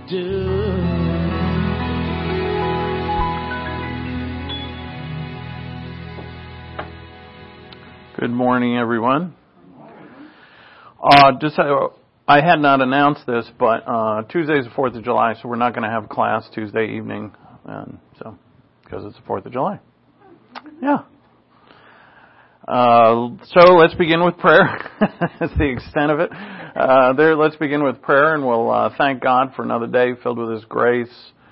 do. Good morning, everyone. I had not announced this, but Tuesday is the 4th of July, so we're not going to have class Tuesday evening, because it's the 4th of July. Yeah. So let's begin with prayer. That's the extent of it. Let's begin with prayer, and we'll thank God for another day filled with His grace.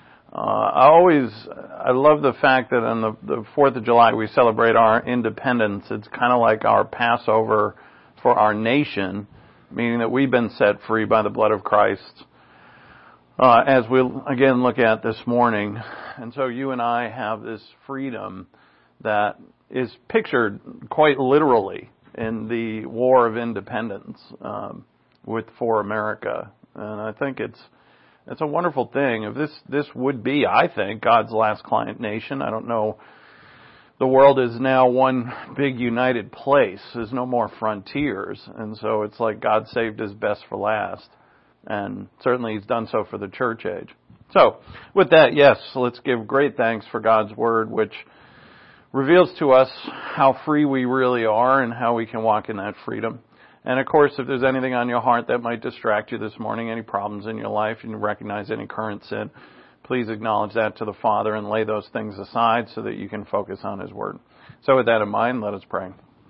I love the fact that on the 4th of July we celebrate our independence. It's kind of like our Passover for our nation, meaning that we've been set free by the blood of Christ, as we'll again look at this morning. And so you and I have this freedom that is pictured quite literally in the War of Independence for America. And I think it's a wonderful thing. If this would be, I think, God's last client nation. I don't know. The world is now one big united place. There's no more frontiers. And so it's like God saved His best for last. And certainly He's done so for the church age. So with that, yes, let's give great thanks for God's Word, which reveals to us how free we really are and how we can walk in that freedom. And of course, if there's anything on your heart that might distract you this morning, any problems in your life, and you recognize any current sin, please acknowledge that to the Father and lay those things aside so that you can focus on His Word. So with that in mind, let us pray.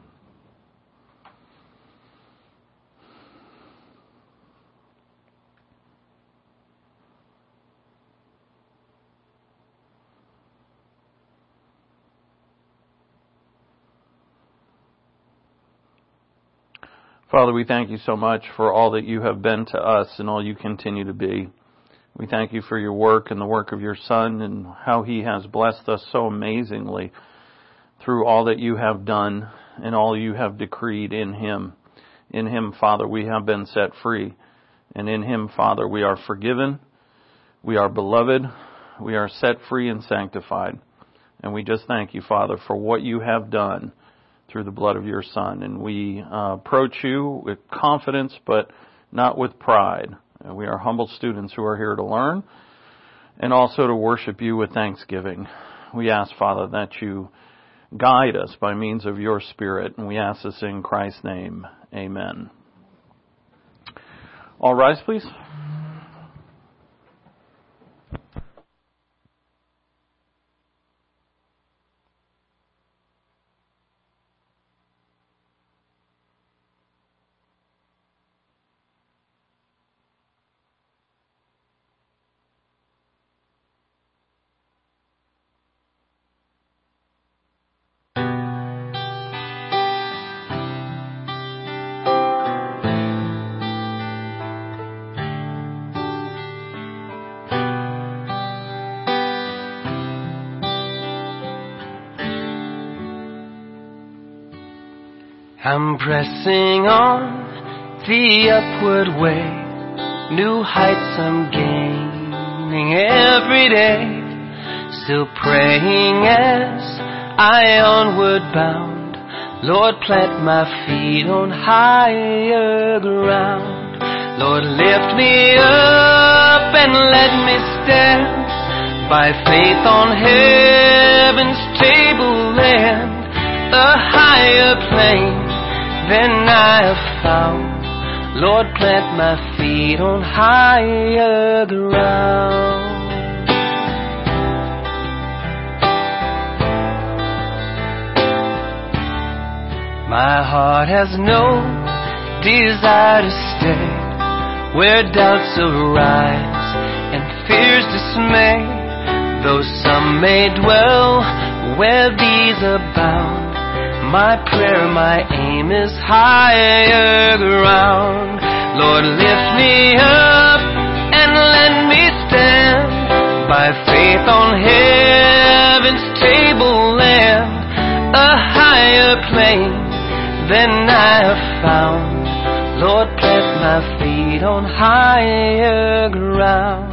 Father, we thank You so much for all that You have been to us and all You continue to be. We thank You for Your work and the work of Your Son and how He has blessed us so amazingly through all that You have done and all You have decreed in Him. In Him, Father, we have been set free. And in Him, Father, we are forgiven, we are beloved, we are set free and sanctified. And we just thank You, Father, for what You have done through the blood of Your Son. And we approach You with confidence, but not with pride. We are humble students who are here to learn and also to worship You with thanksgiving. We ask, Father, that You guide us by means of Your Spirit, and we ask this in Christ's name. Amen. All rise, please. I'm pressing on the upward way, new heights I'm gaining every day, still praying as I onward bound. Lord, plant my feet on higher ground. Lord, lift me up and let me stand by faith on heaven's tableland, a higher plane than I have found. Lord, plant my feet on higher ground. My heart has no desire to stay where doubts arise and fears dismay, though some may dwell where these abound. My prayer, my aim is higher ground. Lord, lift me up and let me stand by faith on heaven's tableland, a higher plane than I have found. Lord, plant my feet on higher ground.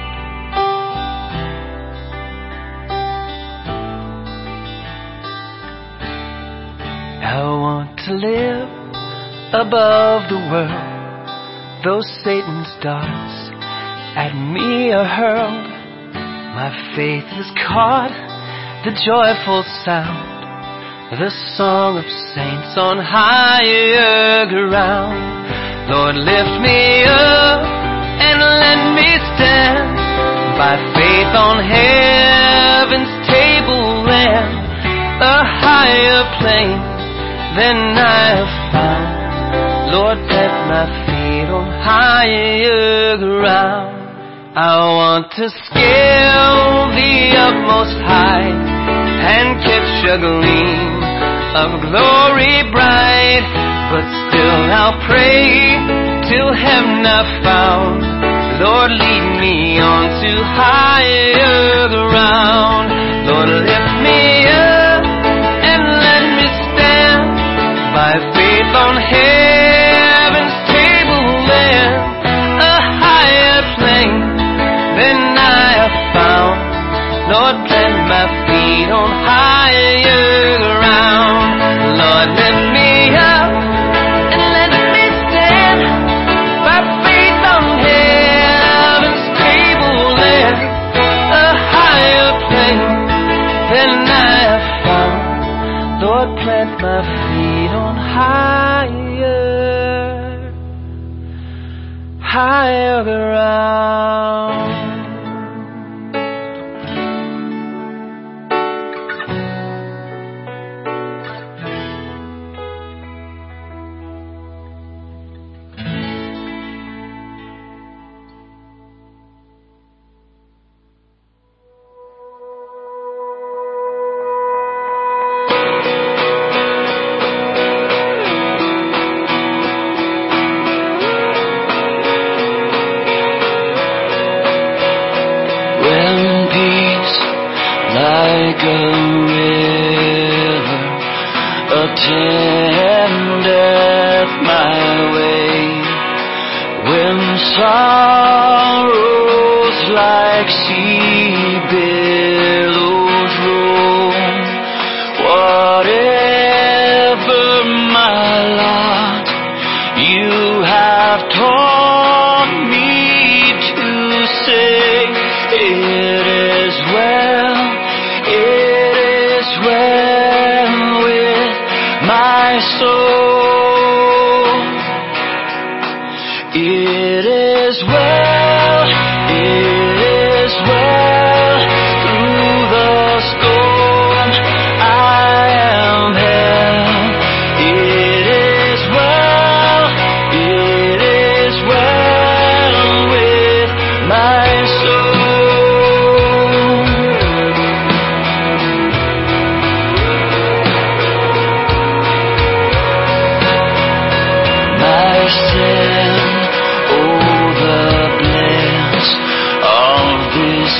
I want to live above the world, though Satan's darts at me are hurled, my faith is caught, the joyful sound, the song of saints on higher ground. Lord, lift me up and let me stand by faith on heaven's tableland, a higher plane than I have found. Lord, plant my feet on higher ground. I want to scale the utmost height and catch a gleam of glory bright, but still I'll pray till heaven I've found. Lord, lead me on to higher ground. Lord, lift me up and let me stand by faith on heaven's tableland, a higher plane than I have found. Lord, plant my feet on higher ground. Lord, lift me up and let me stand by faith on heaven's tableland, a higher plane than I have found. Lord, plant my feet on higher ground. Like a river attendeth my way, when sorrows like sea billows roll, whatever my lot, you have taught me to say, it is well, it is well with my soul. It is well, it is well through the storm I am held. It is well with my soul. My sin, oh the bliss of this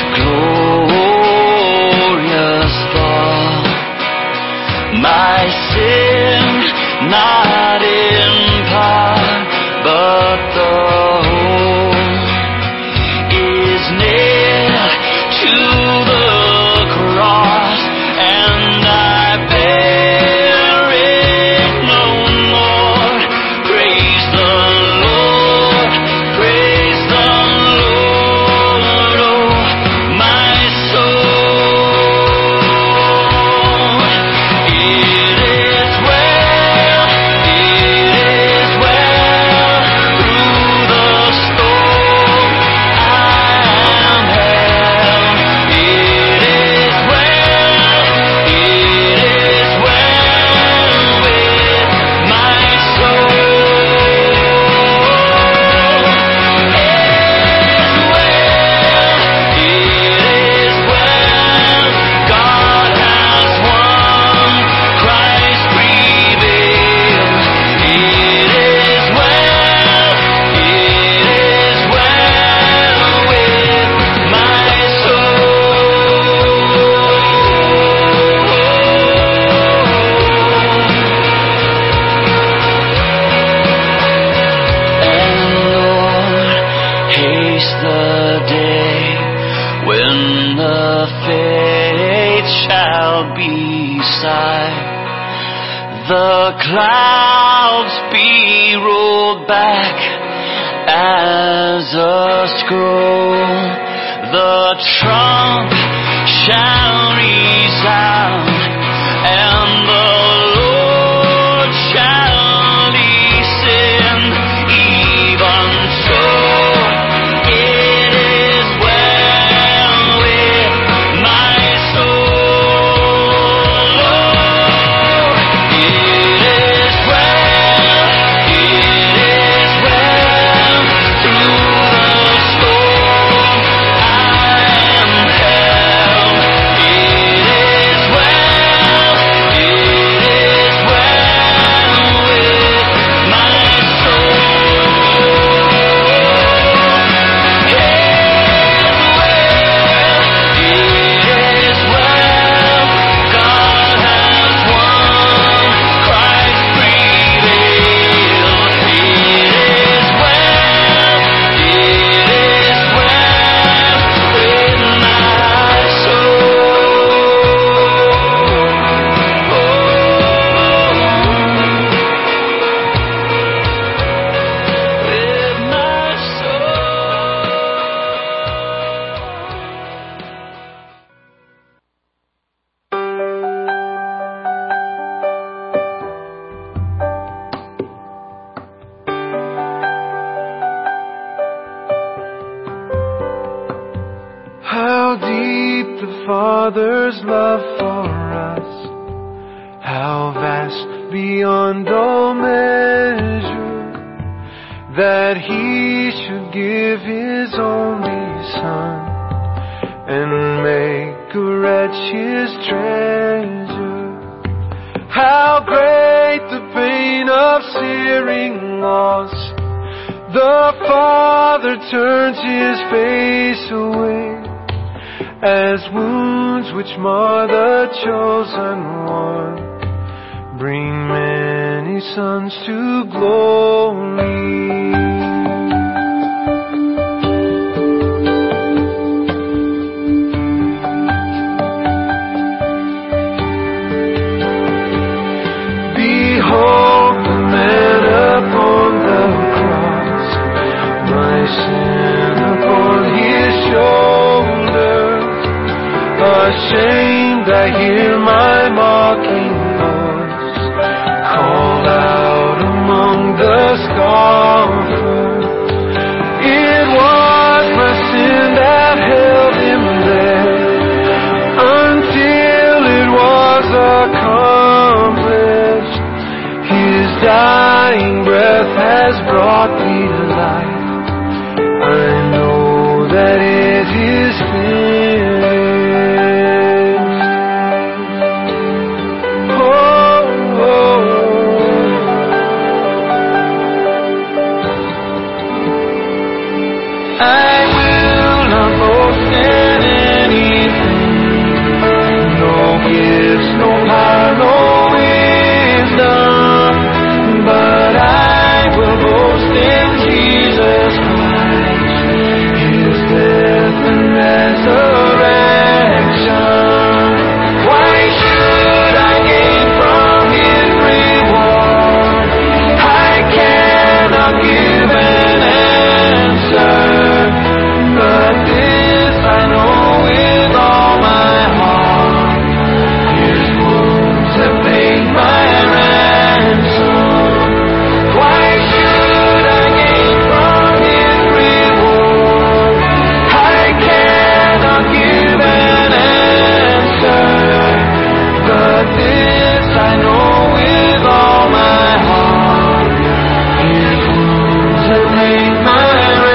glorious thought. My sin, not in part, but the whole, is nailed to the cross, and I bear it no more. Praise the Lord, oh my soul. It is well through the storm I am held. It is well with my God has won, Christ prevailed. It is well with my soul. And Lord, haste the day when the faith shall be sight, the clouds be rolled back as a scroll. the trump shall resound, and the Lord shall descend. Even so, it is well with my soul. It is well through the storm I am held. It is well with my How deep the Father's love for us, how vast beyond all measure, that He should give His only Son and make a wretch His treasure. How great the pain of searing loss, the Father turns His face away, as wounds which mar the chosen one bring many sons to glory. Behold the man upon the cross, my sin upon His shoulders. Ashamed, I hear my mocking voice called out among the scoffers. It was my sin that held Him there until it was accomplished. His dying breath has brought me to life. I know that it is finished. I will not boast in anything, no gifts, no power, no wisdom, but I will boast in Jesus Christ, His death and resurrection. Why should I gain from His reward? I cannot give an answer. But this I know with all my heart, His wounds have paid my ransom. Why should I gain from His reward? I cannot give an answer. But this I know with all my heart, His wounds have paid my ransom.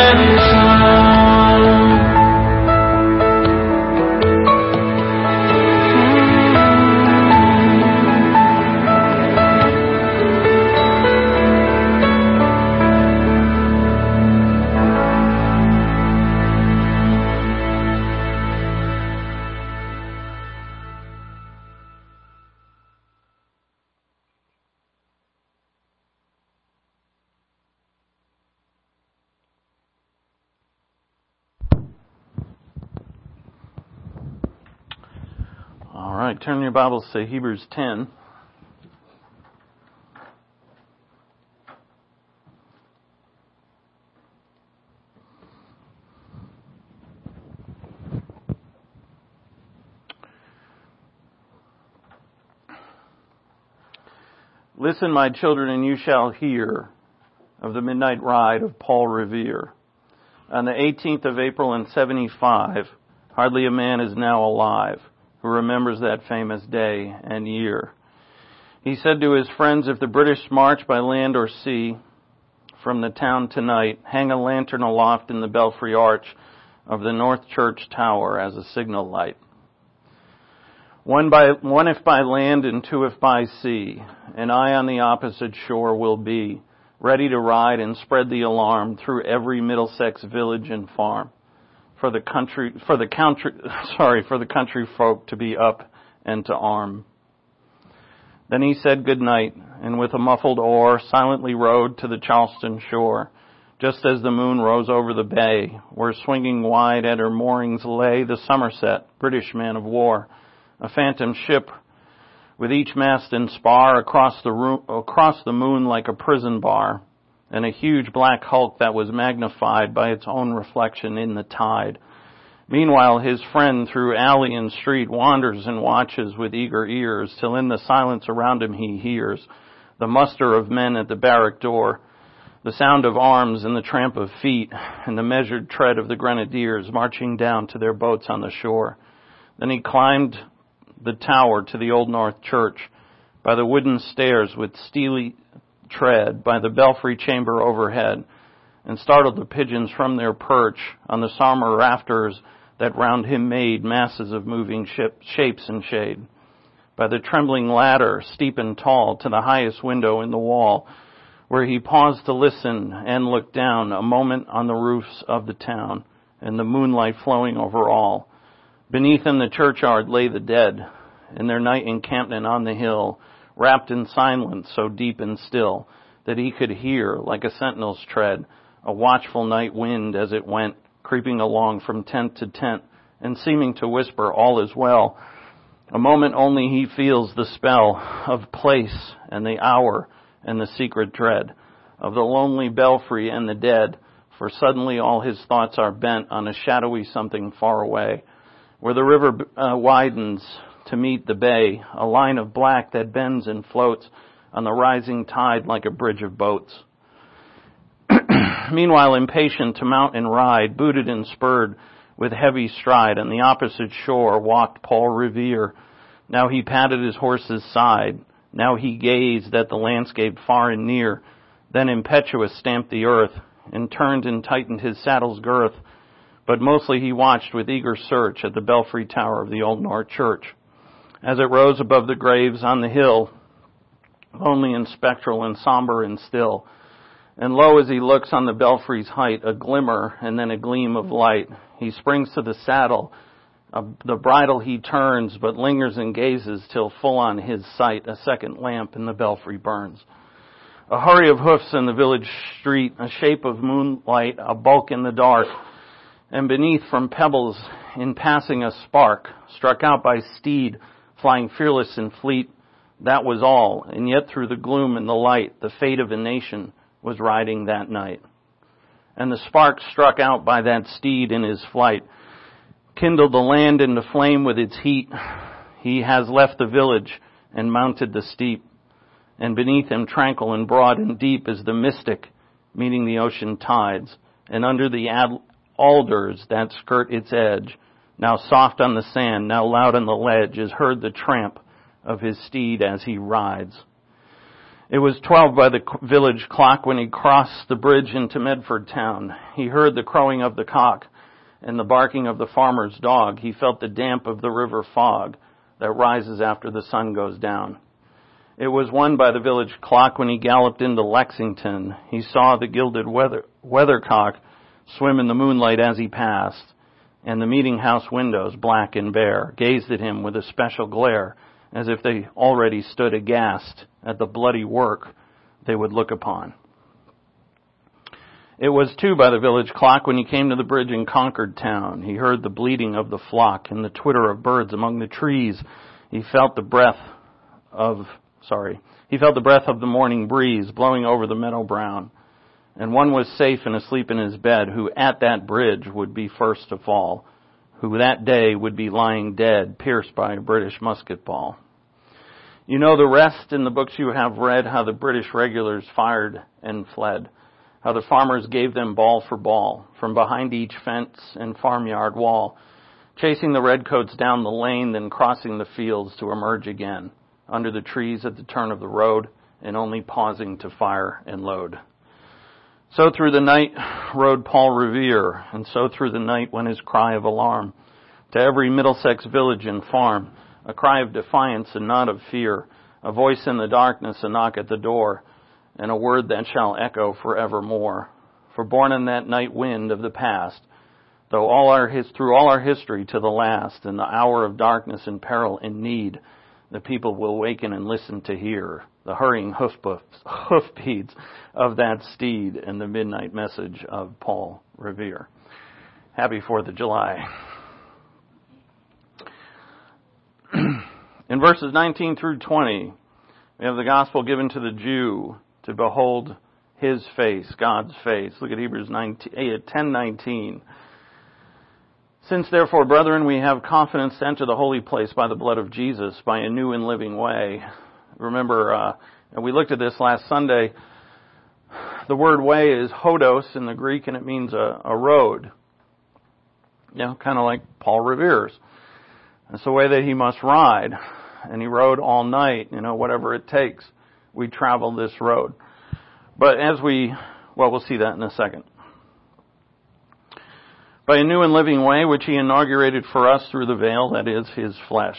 All right, turn your Bibles to Hebrews 10. Listen, my children, and you shall hear of the midnight ride of Paul Revere. On the 18th of April in 75, hardly a man is now alive who remembers that famous day and year. He said to his friends, if the British march by land or sea from the town tonight, hang a lantern aloft in the belfry arch of the North Church Tower as a signal light. One if by land and two if by sea, and I on the opposite shore will be, ready to ride and spread the alarm through every Middlesex village and farm, for the country folk to be up and to arm. Then he said good night, and with a muffled oar silently rowed to the Charleston shore, just as the moon rose over the bay, where swinging wide at her moorings lay the Somerset, British man of war, a phantom ship with each mast and spar across the moon like a prison bar, and a huge black hulk that was magnified by its own reflection in the tide. Meanwhile, his friend through alley and street wanders and watches with eager ears, till in the silence around him he hears the muster of men at the barrack door, the sound of arms and the tramp of feet, and the measured tread of the grenadiers marching down to their boats on the shore. Then he climbed the tower to the Old North Church, by the wooden stairs with steely tread, by the belfry chamber overhead, and startled the pigeons from their perch on the sombre rafters that round him made masses of moving shapes and shade, by the trembling ladder, steep and tall, to the highest window in the wall, where he paused to listen and look down a moment on the roofs of the town, and the moonlight flowing over all. Beneath him the churchyard lay the dead, in their night encampment on the hill, wrapped in silence so deep and still, that he could hear, like a sentinel's tread, a watchful night wind as it went, creeping along from tent to tent, and seeming to whisper, all is well. A moment only he feels the spell of place and the hour and the secret dread of the lonely belfry and the dead, for suddenly all his thoughts are bent on a shadowy something far away, where the river widens to meet the bay, a line of black that bends and floats on the rising tide like a bridge of boats. Meanwhile, impatient to mount and ride, booted and spurred with heavy stride, on the opposite shore walked Paul Revere. Now he patted his horse's side, now he gazed at the landscape far and near, then impetuous stamped the earth, and turned and tightened his saddle's girth, but mostly he watched with eager search at the belfry tower of the Old North Church, as it rose above the graves on the hill, lonely and spectral and somber and still. And lo, as he looks on the belfry's height, a glimmer and then a gleam of light. He springs to the saddle, the bridle he turns, but lingers and gazes till full on his sight a second lamp in the belfry burns. A hurry of hoofs in the village street, a shape of moonlight, a bulk in the dark, and beneath from pebbles in passing a spark, struck out by steed, flying fearless and fleet. That was all, and yet through the gloom and the light, the fate of a nation was riding that night. And the spark struck out by that steed in his flight kindled the land into flame with its heat. He has left the village and mounted the steep, and beneath him tranquil and broad and deep is the mystic meeting the ocean tides, and under the alders that skirt its edge, now soft on the sand, now loud on the ledge, is heard the tramp of his steed as he rides. It was 12 by the village clock when he crossed the bridge into Medford town. He heard the crowing of the cock and the barking of the farmer's dog. He felt the damp of the river fog that rises after the sun goes down. It was 1 by the village clock when he galloped into Lexington. He saw the gilded weathercock swim in the moonlight as he passed, and the meeting house windows, black and bare, gazed at him with a special glare, as if they already stood aghast at the bloody work they would look upon. It was 2 by the village clock when he came to the bridge in Concord town. He heard the bleating of the flock and the twitter of birds among the trees. He felt the breath of the morning breeze blowing over the meadow brown. And one was safe and asleep in his bed, who at that bridge would be first to fall, who that day would be lying dead, pierced by a British musket ball. You know the rest in the books you have read, how the British regulars fired and fled, how the farmers gave them ball for ball from behind each fence and farmyard wall, chasing the redcoats down the lane, then crossing the fields to emerge again under the trees at the turn of the road, and only pausing to fire and load. So through the night rode Paul Revere, and so through the night went his cry of alarm to every Middlesex village and farm, a cry of defiance and not of fear, a voice in the darkness, a knock at the door, and a word that shall echo forevermore. For born in that night wind of the past, though through all our history to the last, in the hour of darkness and peril and need, the people will waken and listen to hear the hurrying hoofbeats of that steed and the midnight message of Paul Revere. Happy 4th of July. In verses 19 through 20, we have the gospel given to the Jew to behold his face, God's face. Look at Hebrews 10:19. Since therefore, brethren, we have confidence to enter the holy place by the blood of Jesus, by a new and living way. Remember, and we looked at this last Sunday, the word way is hodos in the Greek, and it means a road. You know, kind of like Paul Revere's. It's the way that he must ride. And he rode all night, whatever it takes. We travel this road. But we'll see that in a second. By a new and living way, which he inaugurated for us through the veil, that is, his flesh.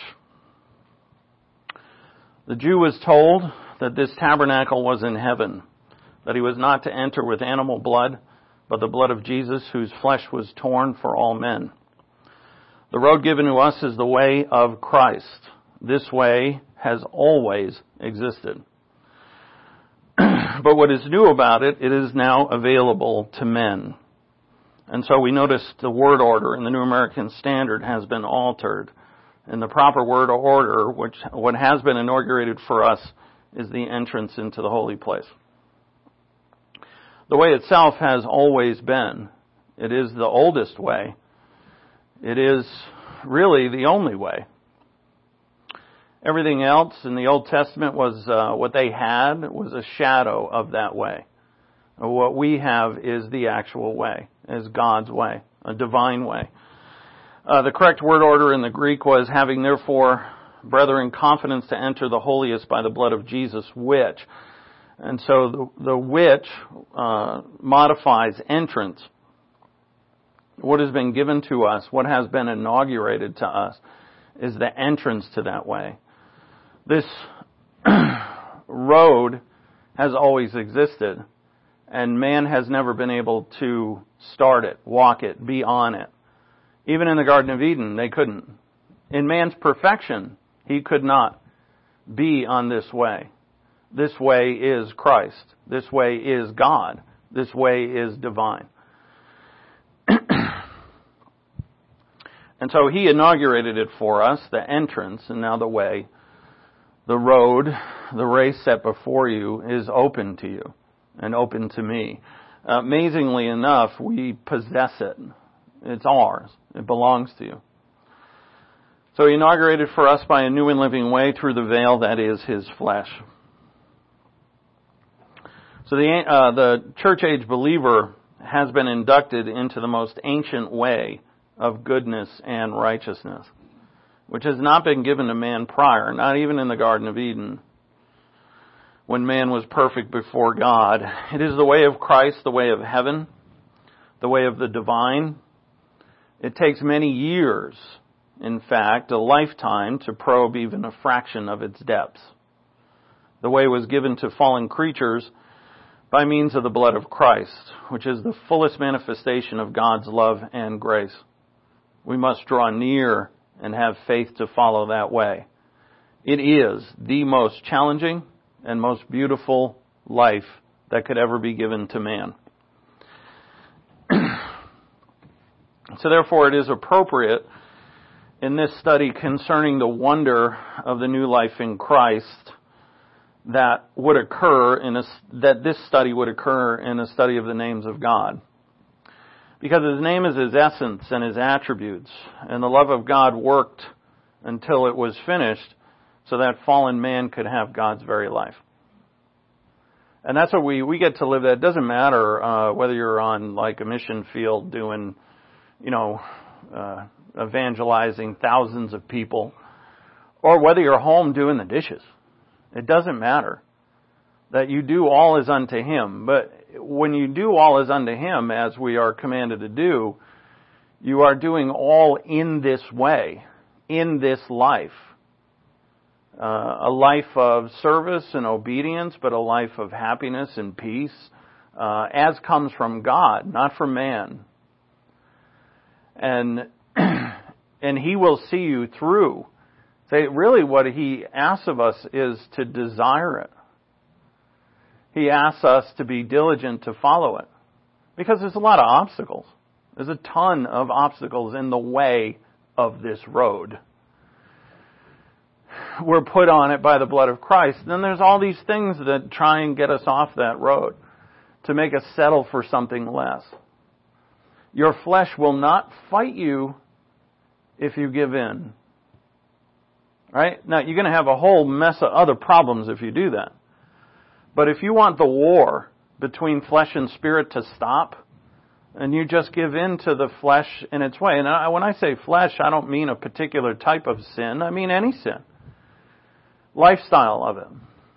The Jew was told that this tabernacle was in heaven, that he was not to enter with animal blood, but the blood of Jesus, whose flesh was torn for all men. The road given to us is the way of Christ. This way has always existed. But what is new about it, it is now available to men. And so we notice the word order in the New American Standard has been altered. And the proper word order, what has been inaugurated for us, is the entrance into the holy place. The way itself has always been. It is the oldest way. It is really the only way. Everything else in the Old Testament was what they had was a shadow of that way. What we have is the actual way, is God's way, a divine way. The correct word order in the Greek was having therefore, brethren, confidence to enter the holiest by the blood of Jesus, which. And so the which modifies entrance. What has been given to us, what has been inaugurated to us, is the entrance to that way. This road has always existed, and man has never been able to start it, walk it, be on it. Even in the Garden of Eden, they couldn't. In man's perfection, he could not be on this way. This way is Christ. This way is God. This way is divine. And so he inaugurated it for us, the entrance, and now the way. The road, the race set before you is open to you and open to me. Amazingly enough, we possess it. It's ours. It belongs to you. So he inaugurated for us by a new and living way through the veil that is his flesh. So the church age believer has been inducted into the most ancient way of goodness and righteousness, which has not been given to man prior, not even in the Garden of Eden, when man was perfect before God. It is the way of Christ, the way of heaven, the way of the divine. It takes many years, in fact, a lifetime, to probe even a fraction of its depths. The way was given to fallen creatures by means of the blood of Christ, which is the fullest manifestation of God's love and grace. We must draw near and have faith to follow that way. It is the most challenging and most beautiful life that could ever be given to man. So therefore it is appropriate in this study concerning the wonder of the new life in Christ that would occur that this study would occur in a study of the names of God. Because his name is his essence and his attributes, and the love of God worked until it was finished so that fallen man could have God's very life. And that's what we get to live that. It doesn't matter whether you're on like a mission field doing, evangelizing thousands of people, or whether you're home doing the dishes. It doesn't matter. That you do all as unto Him. But when you do all as unto Him, as we are commanded to do, you are doing all in this way, in this life. A life of service and obedience, but a life of happiness and peace, as comes from God, not from man. And He will see you through. Really what He asks of us is to desire it. He asks us to be diligent to follow it. Because there's a lot of obstacles. There's a ton of obstacles in the way of this road. We're put on it by the blood of Christ. Then there's all these things that try and get us off that road, to make us settle for something less. Your flesh will not fight you if you give in. Right? Now, you're going to have a whole mess of other problems if you do that. But if you want the war between flesh and spirit to stop, and you just give in to the flesh in its way. And when I say flesh, I don't mean a particular type of sin. I mean any sin. Lifestyle of it.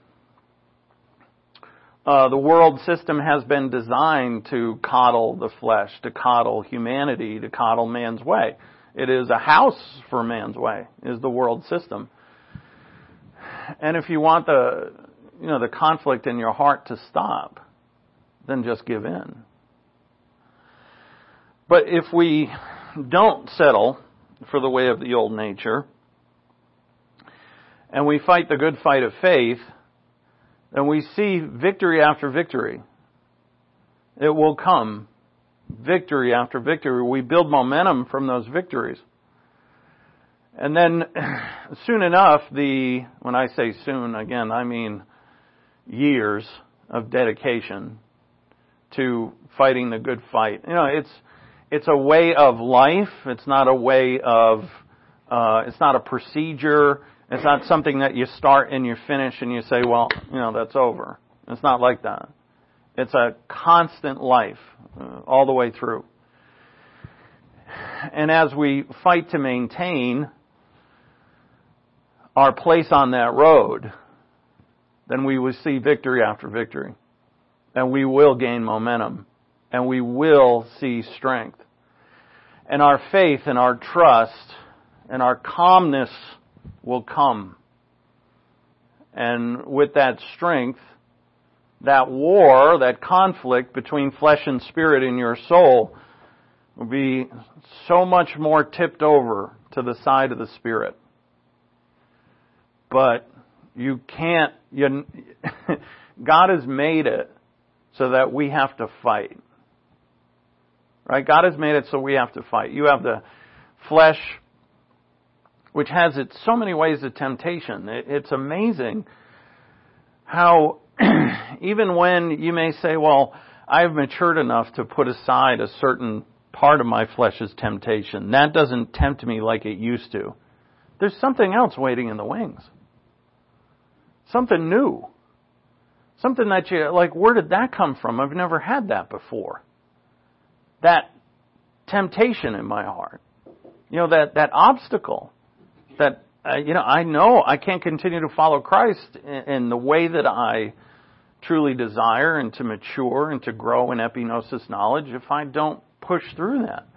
The world system has been designed to coddle the flesh, to coddle humanity, to coddle man's way. It is a house for man's way, is the world system. And if you want the conflict in your heart to stop, then just give in. But if we don't settle for the way of the old nature, and we fight the good fight of faith, then we see victory after victory. It will come. Victory after victory. We build momentum from those victories. And then soon enough, when I say soon, again, I mean years of dedication to fighting the good fight. It's a way of life. It's not a way of, it's not a procedure. It's not something that you start and you finish and you say, well, that's over. It's not like that. It's a constant life all the way through. And as we fight to maintain our place on that road, then we will see victory after victory. And we will gain momentum. And we will see strength. And our faith and our trust and our calmness will come. And with that strength, that war, that conflict between flesh and spirit in your soul will be so much more tipped over to the side of the Spirit. But you can't, God has made it so that we have to fight. Right? God has made it so we have to fight. You have the flesh, which has so many ways of temptation. It's amazing how even when you may say, well, I've matured enough to put aside a certain part of my flesh's temptation. That doesn't tempt me like it used to. There's something else waiting in the wings. Something new. Something that where did that come from? I've never had that before. That temptation in my heart. That obstacle. That, I know I can't continue to follow Christ in the way that I truly desire and to mature and to grow in epignosis knowledge if I don't push through that.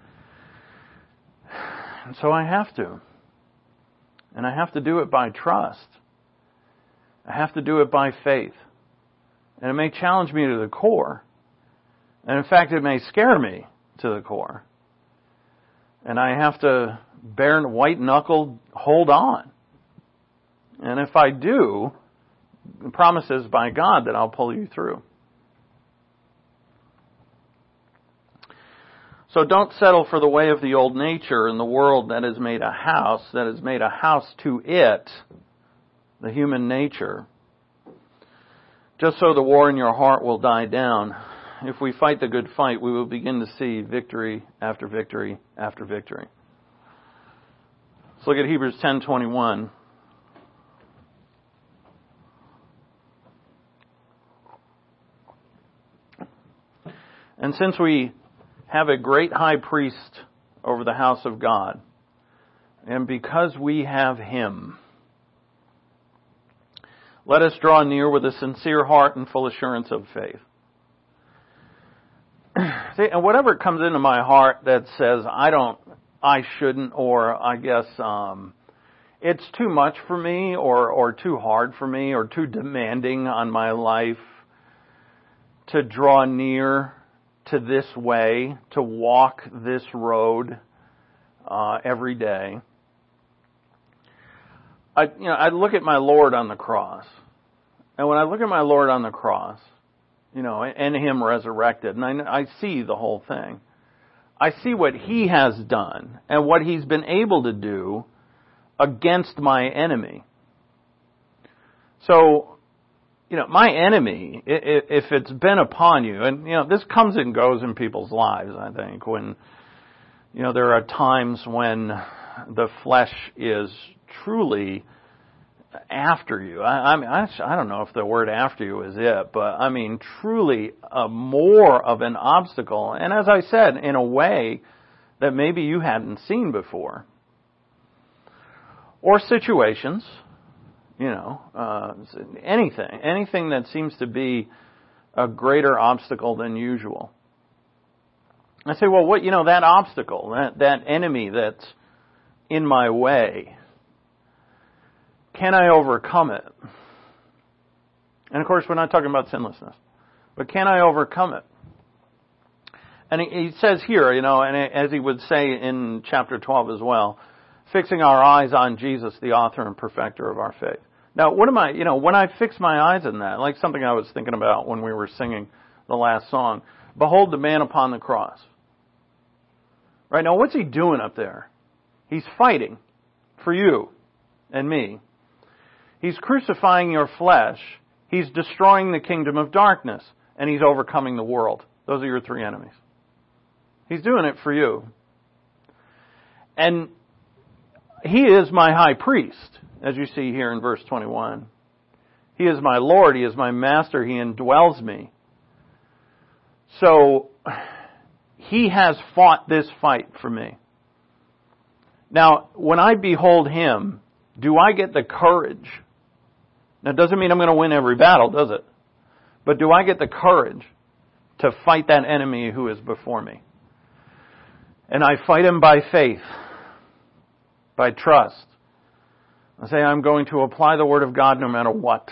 And so I have to. And I have to do it by trust. I have to do it by faith. And it may challenge me to the core. And in fact, it may scare me to the core. And I have to bare white-knuckled hold on. And if I do, the promise is by God that I'll pull you through. So don't settle for the way of the old nature in the world that has made a house to it, the human nature, just so the war in your heart will die down. If we fight the good fight, we will begin to see victory after victory after victory. Let's look at Hebrews 10:21. And since we have a great high priest over the house of God, and because we have Him, let us draw near with a sincere heart and full assurance of faith. See, and whatever comes into my heart that says I shouldn't, or I guess it's too much for me, or too hard for me, or too demanding on my life to draw near to this way, to walk this road every day. I look at my Lord on the cross, and when I look at my Lord on the cross, and Him resurrected, and I see the whole thing. I see what He has done and what He's been able to do against my enemy. So, my enemy, if it's been upon you, and, this comes and goes in people's lives, I think, when, there are times when the flesh is truly after you. I don't know if the word after you is it, but I mean truly more of an obstacle. And as I said, in a way that maybe you hadn't seen before. Or situations, anything that seems to be a greater obstacle than usual. I say, well, what, that obstacle, that enemy that's in my way, can I overcome it? And of course, we're not talking about sinlessness, but can I overcome it? And he says here, and as he would say in chapter 12 as well, fixing our eyes on Jesus, the author and perfecter of our faith. Now, when I fix my eyes on that, like something I was thinking about when we were singing the last song, behold the man upon the cross. Right now, what's he doing up there? He's fighting for you and me. He's crucifying your flesh. He's destroying the kingdom of darkness. And He's overcoming the world. Those are your three enemies. He's doing it for you. And He is my high priest, as you see here in verse 21. He is my Lord. He is my master. He indwells me. So, He has fought this fight for me. Now, when I behold Him, do I get the courage? Now, it doesn't mean I'm going to win every battle, does it? But do I get the courage to fight that enemy who is before me? And I fight him by faith, by trust. I say I'm going to apply the Word of God no matter what.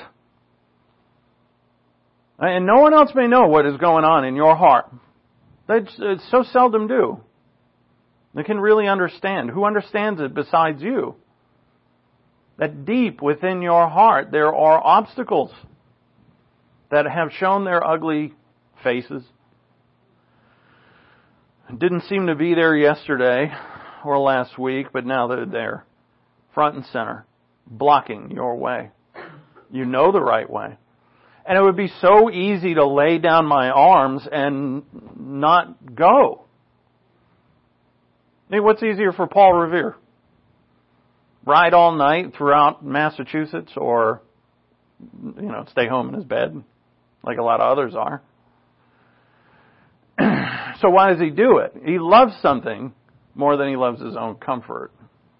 And no one else may know what is going on in your heart. They so seldom do. They can really understand. Who understands it besides you? That deep within your heart there are obstacles that have shown their ugly faces. It didn't seem to be there yesterday or last week, but now they're there, front and center, blocking your way. You know the right way. And it would be so easy to lay down my arms and not go. I mean, what's easier for Paul Revere? Ride all night throughout Massachusetts, or, stay home in his bed, like a lot of others are. So why does he do it? He loves something more than he loves his own comfort.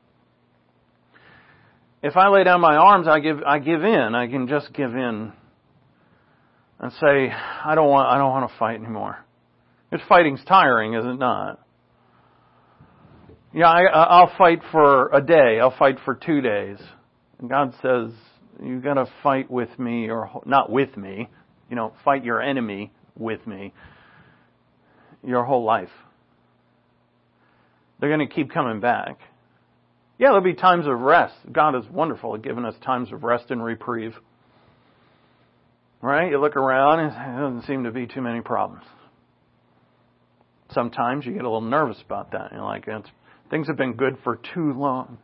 If I lay down my arms, I give in. I can just give in and say, I don't want to fight anymore. Because fighting's tiring, is it not? Yeah, I'll fight for a day. I'll fight for 2 days. And God says, you've got to fight with me, or not with me. Fight your enemy with me your whole life. They're going to keep coming back. Yeah, there'll be times of rest. God is wonderful at giving us times of rest and reprieve. Right? You look around and there doesn't seem to be too many problems. Sometimes you get a little nervous about that. You're like, things have been good for too long.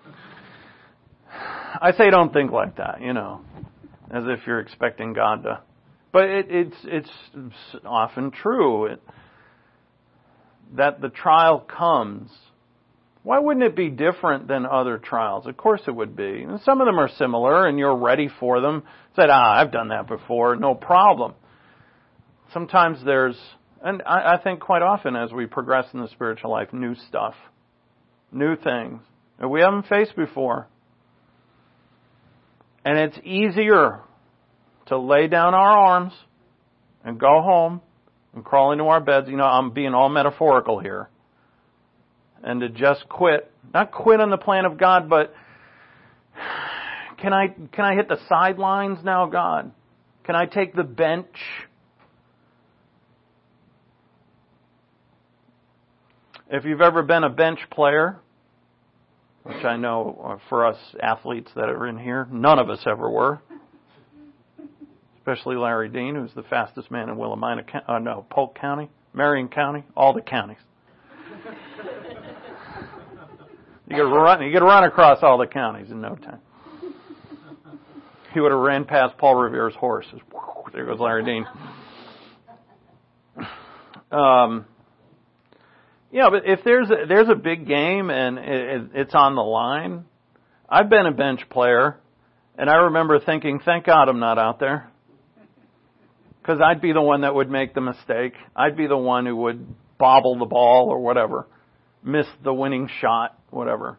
I say don't think like that, as if you're expecting God to. But it's often true that the trial comes. Why wouldn't it be different than other trials? Of course it would be. And some of them are similar and you're ready for them. Said, I've done that before, no problem. Sometimes there's And I think quite often as we progress in the spiritual life, new stuff, new things that we haven't faced before. And it's easier to lay down our arms and go home and crawl into our beds. You know, I'm being all metaphorical here. And to just quit. Not quit on the plan of God, but can I hit the sidelines now, God? Can I take the bench? If you've ever been a bench player, which I know for us athletes that are in here, none of us ever were. Especially Larry Dean, who's the fastest man in Polk County, Marion County, all the counties. You could run across all the counties in no time. He would have ran past Paul Revere's horse. There goes Larry Dean. Yeah, but if there's a big game and it's on the line, I've been a bench player, and I remember thinking, thank God I'm not out there. Because I'd be the one that would make the mistake. I'd be the one who would bobble the ball or whatever. Miss the winning shot, whatever.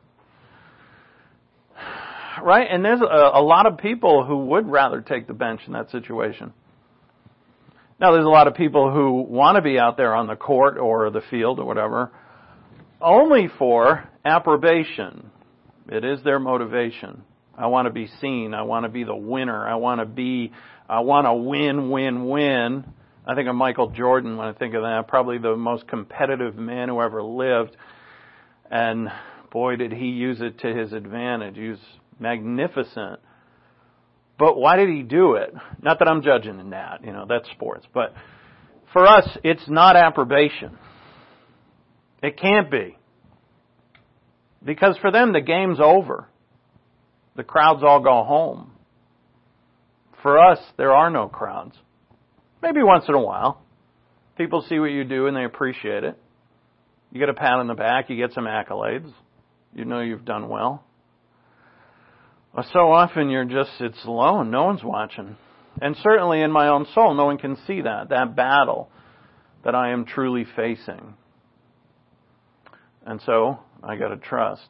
Right? And there's a lot of people who would rather take the bench in that situation. Now, there's a lot of people who want to be out there on the court or the field or whatever, only for approbation. It is their motivation. I want to be seen. I want to be the winner. I want to win. I think of Michael Jordan when I think of that. Probably the most competitive man who ever lived. And boy, did he use it to his advantage. He was magnificent. But why did he do it? Not that I'm judging in that, that's sports. But for us, it's not approbation. It can't be. Because for them, the game's over. The crowds all go home. For us, there are no crowds. Maybe once in a while. People see what you do and they appreciate it. You get a pat on the back, you get some accolades. You know you've done well. So often it's alone. No one's watching. And certainly in my own soul, no one can see that battle that I am truly facing. And so I got to trust.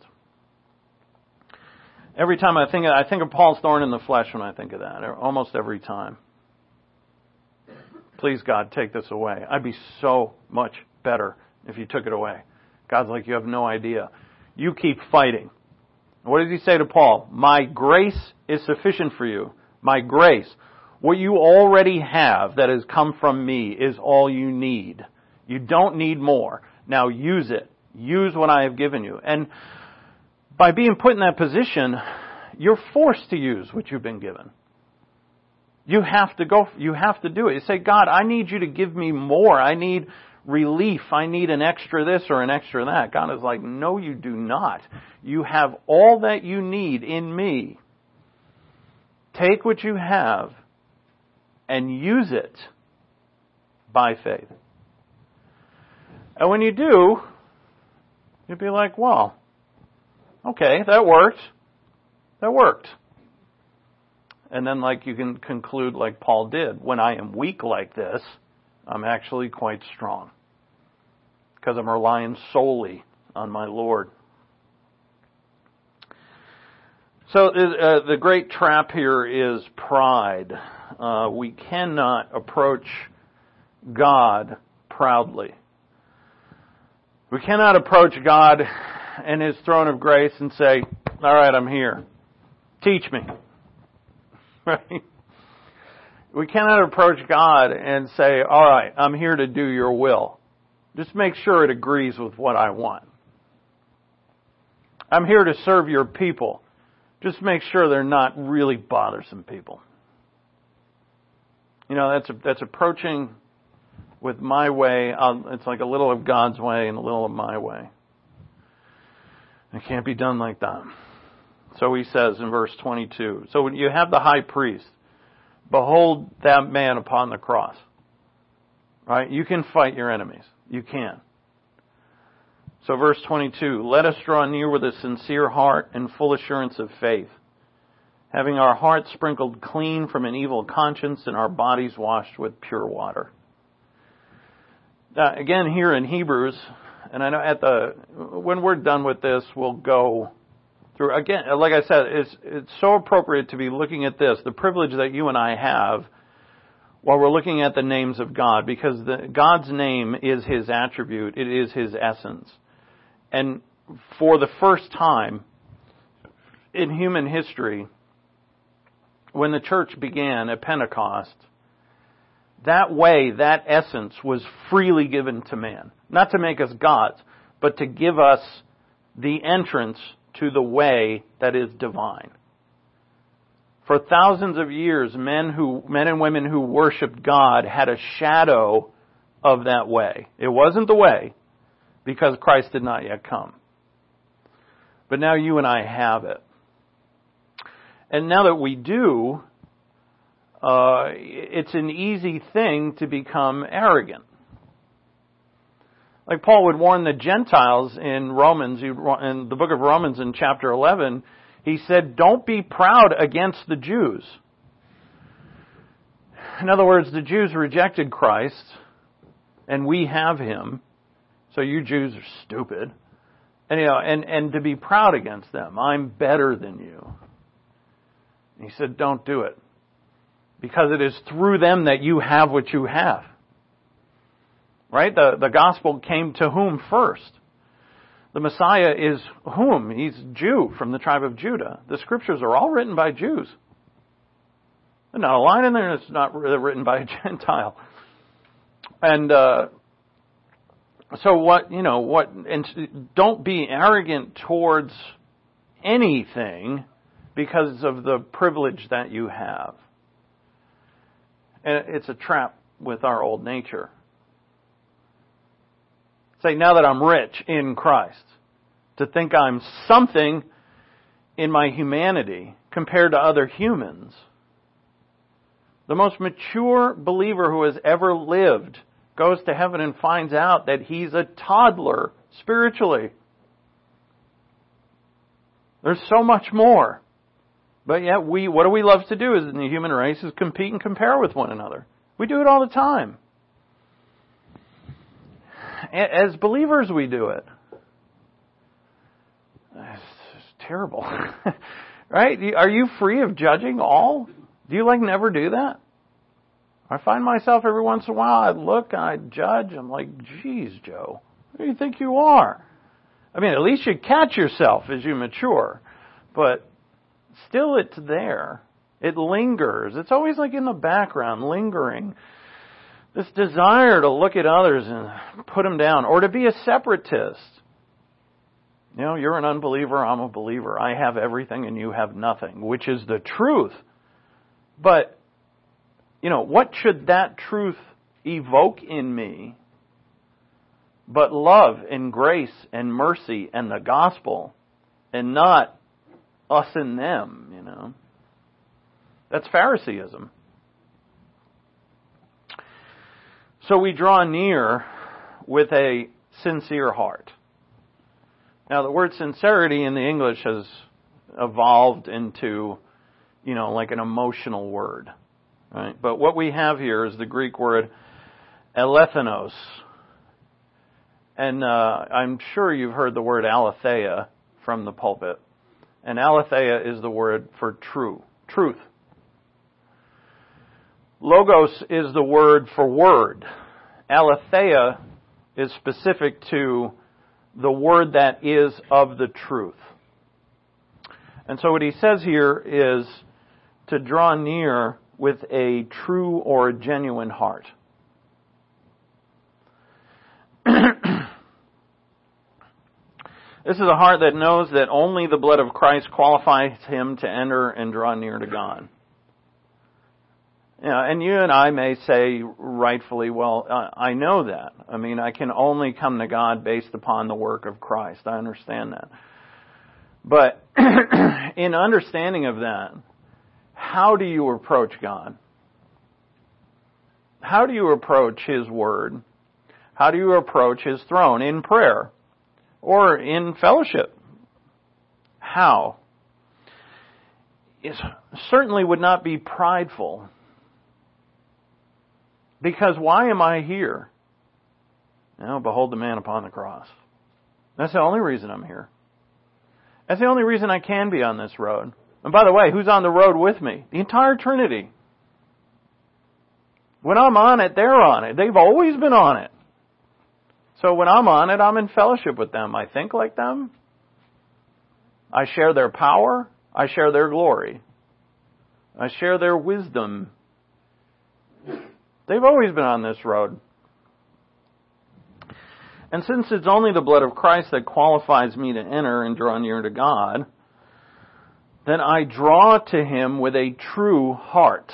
Every time I think of Paul's thorn in the flesh when I think of that. Almost every time. Please, God, take this away. I'd be so much better if you took it away. God's like, you have no idea. You keep fighting. What does he say to Paul? My grace is sufficient for you. My grace. What you already have that has come from me is all you need. You don't need more. Now use it. Use what I have given you. And by being put in that position, you're forced to use what you've been given. You have to do it. You say, God, I need you to give me more. I need relief. I need an extra this or an extra that. God is like, no, you do not. You have all that you need in me. Take what you have and use it by faith. And when you do, you'll be like, well, okay, that worked. That worked. And then you can conclude like Paul did, when I am weak like this, I'm actually quite strong. Because I'm relying solely on my Lord. So the great trap here is pride. We cannot approach God proudly. We cannot approach God and His throne of grace and say, all right, I'm here. Teach me. Right? We cannot approach God and say, all right, I'm here to do your will. Just make sure it agrees with what I want. I'm here to serve your people. Just make sure they're not really bothersome people. That's approaching with my way. It's like a little of God's way and a little of my way. It can't be done like that. So he says in verse 22, so when you have the high priest, behold that man upon the cross. Right? You can fight your enemies. You can. So verse 22, let us draw near with a sincere heart and full assurance of faith, having our hearts sprinkled clean from an evil conscience and our bodies washed with pure water. Again, here in Hebrews, and I know when we're done with this, we'll go through, again, like I said, it's so appropriate to be looking at this, the privilege that you and I have, while we're looking at the names of God, because God's name is His attribute, it is His essence. And for the first time in human history, when the church began at Pentecost, that way, that essence was freely given to man. Not to make us gods, but to give us the entrance to the way that is divine. For thousands of years, men and women who worshiped God had a shadow of that way. It wasn't the way, because Christ did not yet come. But now you and I have it. And now that we do, it's an easy thing to become arrogant. Like Paul would warn the Gentiles in Romans, in the book of Romans in chapter 11, he said, don't be proud against the Jews. In other words, the Jews rejected Christ, and we have Him, so you Jews are stupid. And to be proud against them, I'm better than you. And he said, don't do it. Because it is through them that you have what you have. Right? The gospel came to whom first? The Messiah is whom? He's Jew from the tribe of Judah. The scriptures are all written by Jews. There's not a line in there that's not written by a Gentile. And and don't be arrogant towards anything because of the privilege that you have. And it's a trap with our old nature. Say, now that I'm rich in Christ, to think I'm something in my humanity compared to other humans. The most mature believer who has ever lived goes to heaven and finds out that he's a toddler spiritually. There's so much more. But yet what do we love to do as in the human race is compete and compare with one another. We do it all the time. As believers, we do it. It's terrible. Right? Are you free of judging all? Do you never do that? I find myself every once in a while, I look and I judge. I'm like, geez, Joe, who do you think you are? I mean, at least you catch yourself as you mature. But still it's there. It lingers. It's always in the background, lingering. This desire to look at others and put them down, or to be a separatist. You're an unbeliever, I'm a believer. I have everything and you have nothing, which is the truth. But, what should that truth evoke in me but love and grace and mercy and the gospel, and not us and them, That's Phariseeism. So we draw near with a sincere heart. Now, the word sincerity in the English has evolved into, an emotional word. Right? But what we have here is the Greek word elethanos. And I'm sure you've heard the word aletheia from the pulpit. And aletheia is the word for truth. Logos is the word for word. Aletheia is specific to the word that is of the truth. And so what he says here is to draw near with a true or genuine heart. This is a heart that knows that only the blood of Christ qualifies him to enter and draw near to God. And you and I may say rightfully, well, I know that. I mean, I can only come to God based upon the work of Christ. I understand that. But in understanding of that, how do you approach God? How do you approach His Word? How do you approach His throne? In prayer or in fellowship? How? It certainly would not be prideful. Because why am I here? Behold the man upon the cross. That's the only reason I'm here. That's the only reason I can be on this road. And by the way, who's on the road with me? The entire Trinity. When I'm on it, they're on it. They've always been on it. So when I'm on it, I'm in fellowship with them. I think like them. I share their power. I share their glory. I share their wisdom. They've always been on this road. And since it's only the blood of Christ that qualifies me to enter and draw near to God, then I draw to Him with a true heart.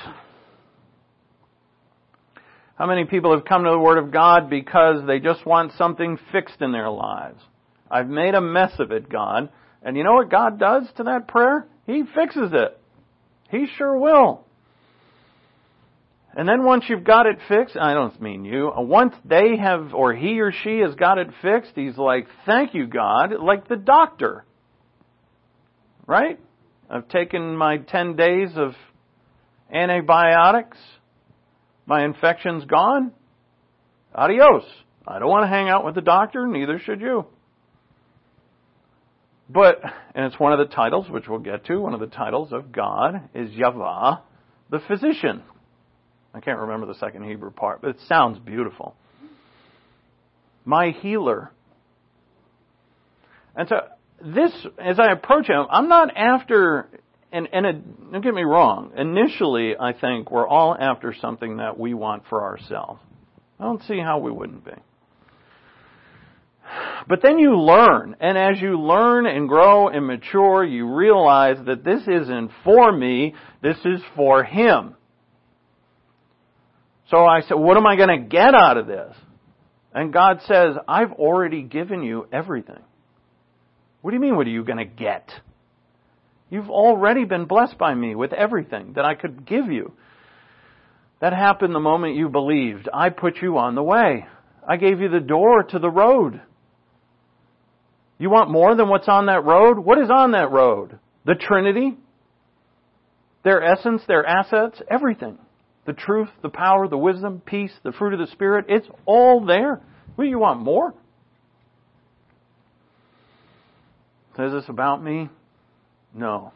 How many people have come to the Word of God because they just want something fixed in their lives? I've made a mess of it, God. And you know what God does to that prayer? He fixes it. He sure will. And then once you've got it fixed, I don't mean you, once they have, or he or she has got it fixed, he's like, thank you, God, like the doctor. Right? I've taken my 10 days of antibiotics. My infection's gone. Adios. I don't want to hang out with the doctor, neither should you. But, and it's one of the titles, which we'll get to, one of the titles of God is Yahweh, the physician. I can't remember the second Hebrew part, but it sounds beautiful. My healer. And so, this, as I approach Him, I'm not after, don't get me wrong, initially I think we're all after something that we want for ourselves. I don't see how we wouldn't be. But then you learn, and as you learn and grow and mature, you realize that this isn't for me, this is for Him. So I said, what am I going to get out of this? And God says, I've already given you everything. What do you mean, what are you going to get? You've already been blessed by me with everything that I could give you. That happened the moment you believed. I put you on the way. I gave you the door to the road. You want more than what's on that road? What is on that road? The Trinity? Their essence, their assets, everything. The truth, the power, the wisdom, peace, the fruit of the Spirit. It's all there. What do you want more? Is this about me? No.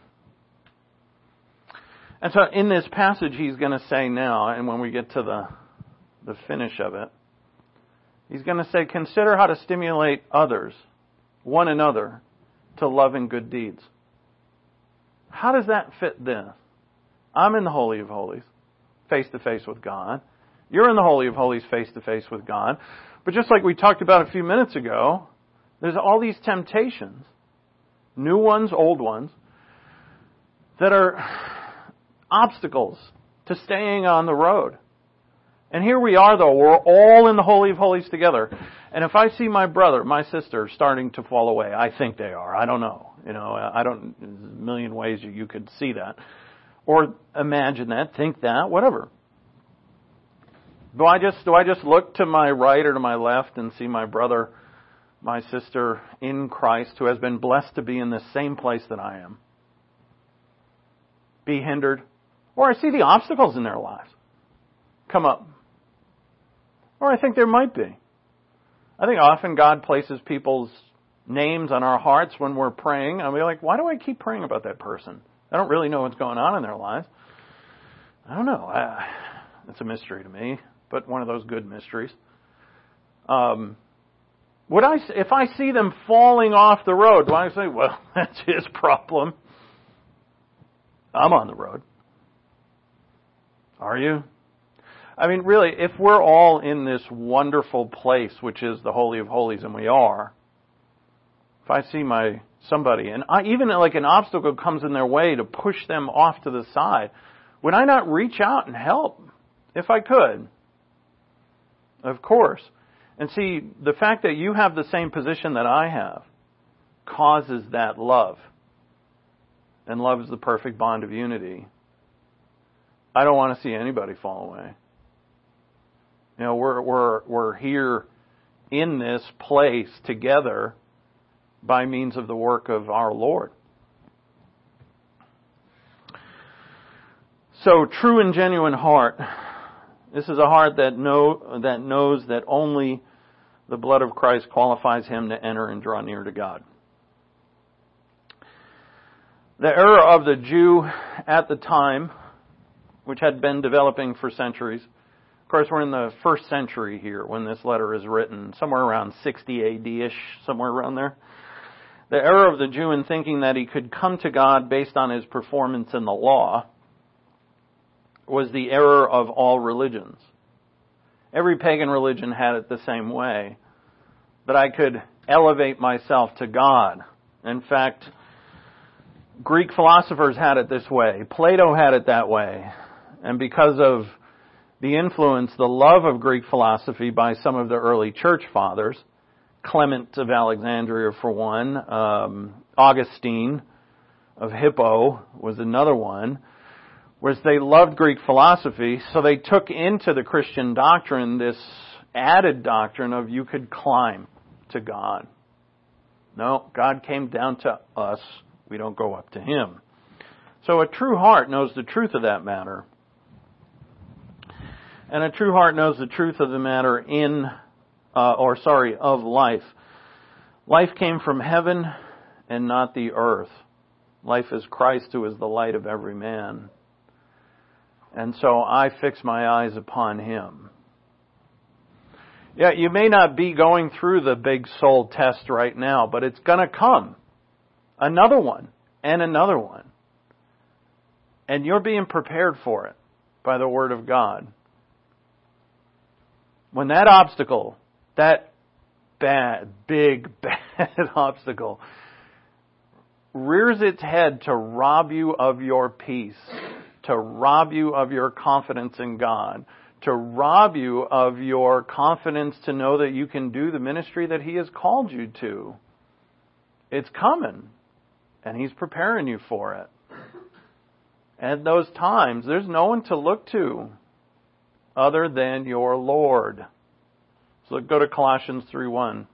And so in this passage he's going to say now, and when we get to the finish of it, he's going to say, consider how to stimulate others, one another, to love and good deeds. How does that fit this? I'm in the Holy of Holies, face to face with God. You're in the Holy of Holies, face to face with God. But just like we talked about a few minutes ago, there's all these temptations, new ones, old ones, that are obstacles to staying on the road. And here we are, though. We're all in the Holy of Holies together. And if I see my brother, my sister starting to fall away, I think they are. I don't know. There's a million ways you could see that. Or imagine that, think that, whatever. Do I just look to my right or to my left and see my brother, my sister in Christ who has been blessed to be in the same place that I am, be hindered? Or I see the obstacles in their lives come up. Or I think there might be. I think often God places people's names on our hearts when we're praying. I'll be like, why do I keep praying about that person? I don't really know what's going on in their lives. I don't know. It's a mystery to me, but one of those good mysteries. If I see them falling off the road, do I say, well, that's his problem? I'm on the road. Are you? I mean, really, if we're all in this wonderful place, which is the Holy of Holies, and we are, if I see somebody, and even like an obstacle comes in their way to push them off to the side, would I not reach out and help if I could? Of course. And see, the fact that you have the same position that I have causes that love. And love is the perfect bond of unity. I don't want to see anybody fall away. We're here in this place together by means of the work of our Lord. So, true and genuine heart. This is a heart that knows that only the blood of Christ qualifies him to enter and draw near to God. The error of the Jew at the time, which had been developing for centuries. Of course, we're in the first century here when this letter is written, somewhere around 60 AD-ish, somewhere around there. The error of the Jew in thinking that he could come to God based on his performance in the law was the error of all religions. Every pagan religion had it the same way, that I could elevate myself to God. In fact, Greek philosophers had it this way. Plato had it that way. And because of the influence, the love of Greek philosophy by some of the early church fathers, Clement of Alexandria for one, Augustine of Hippo was another one, was they loved Greek philosophy, so they took into the Christian doctrine this added doctrine of you could climb to God. No, God came down to us. We don't go up to Him. So a true heart knows the truth of that matter. And a true heart knows the truth of the matter of life. Life came from heaven and not the earth. Life is Christ, who is the light of every man. And so I fix my eyes upon Him. Yeah, you may not be going through the big soul test right now, but it's going to come. Another one, and another one. And you're being prepared for it by the Word of God. When that obstacle, that big, bad obstacle, rears its head to rob you of your peace, to rob you of your confidence in God, to rob you of your confidence to know that you can do the ministry that He has called you to, it's coming. And He's preparing you for it. At those times, there's no one to look to other than your Lord. So go to Colossians 3:1.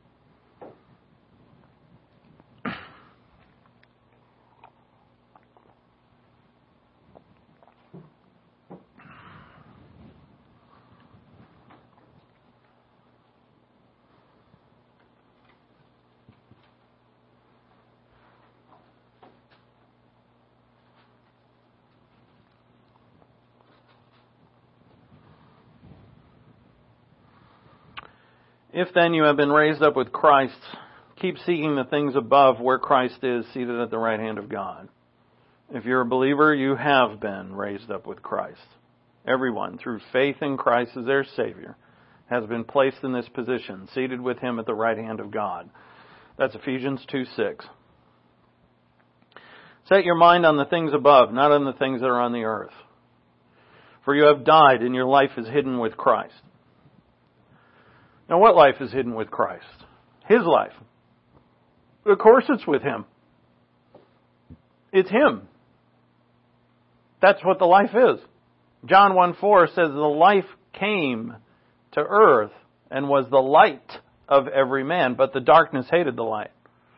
If then you have been raised up with Christ, keep seeking the things above where Christ is seated at the right hand of God. If you're a believer, you have been raised up with Christ. Everyone, through faith in Christ as their Savior, has been placed in this position, seated with Him at the right hand of God. That's Ephesians 2:6. Set your mind on the things above, not on the things that are on the earth. For you have died, and your life is hidden with Christ. Now, what life is hidden with Christ? His life. Of course it's with Him. It's Him. That's what the life is. John 1:4 says the life came to earth and was the light of every man, but the darkness hated the light.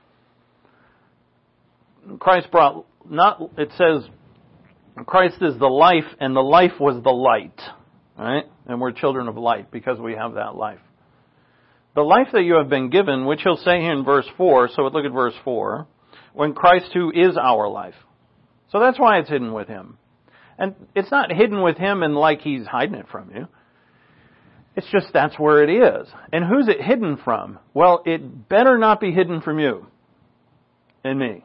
It says Christ is the life and the life was the light. Right? And we're children of light because we have that life. The life that you have been given, which he'll say here in verse 4, so look at verse 4, when Christ who is our life. So that's why it's hidden with Him. And it's not hidden with Him and like He's hiding it from you. It's just that's where it is. And who's it hidden from? Well, it better not be hidden from you and me.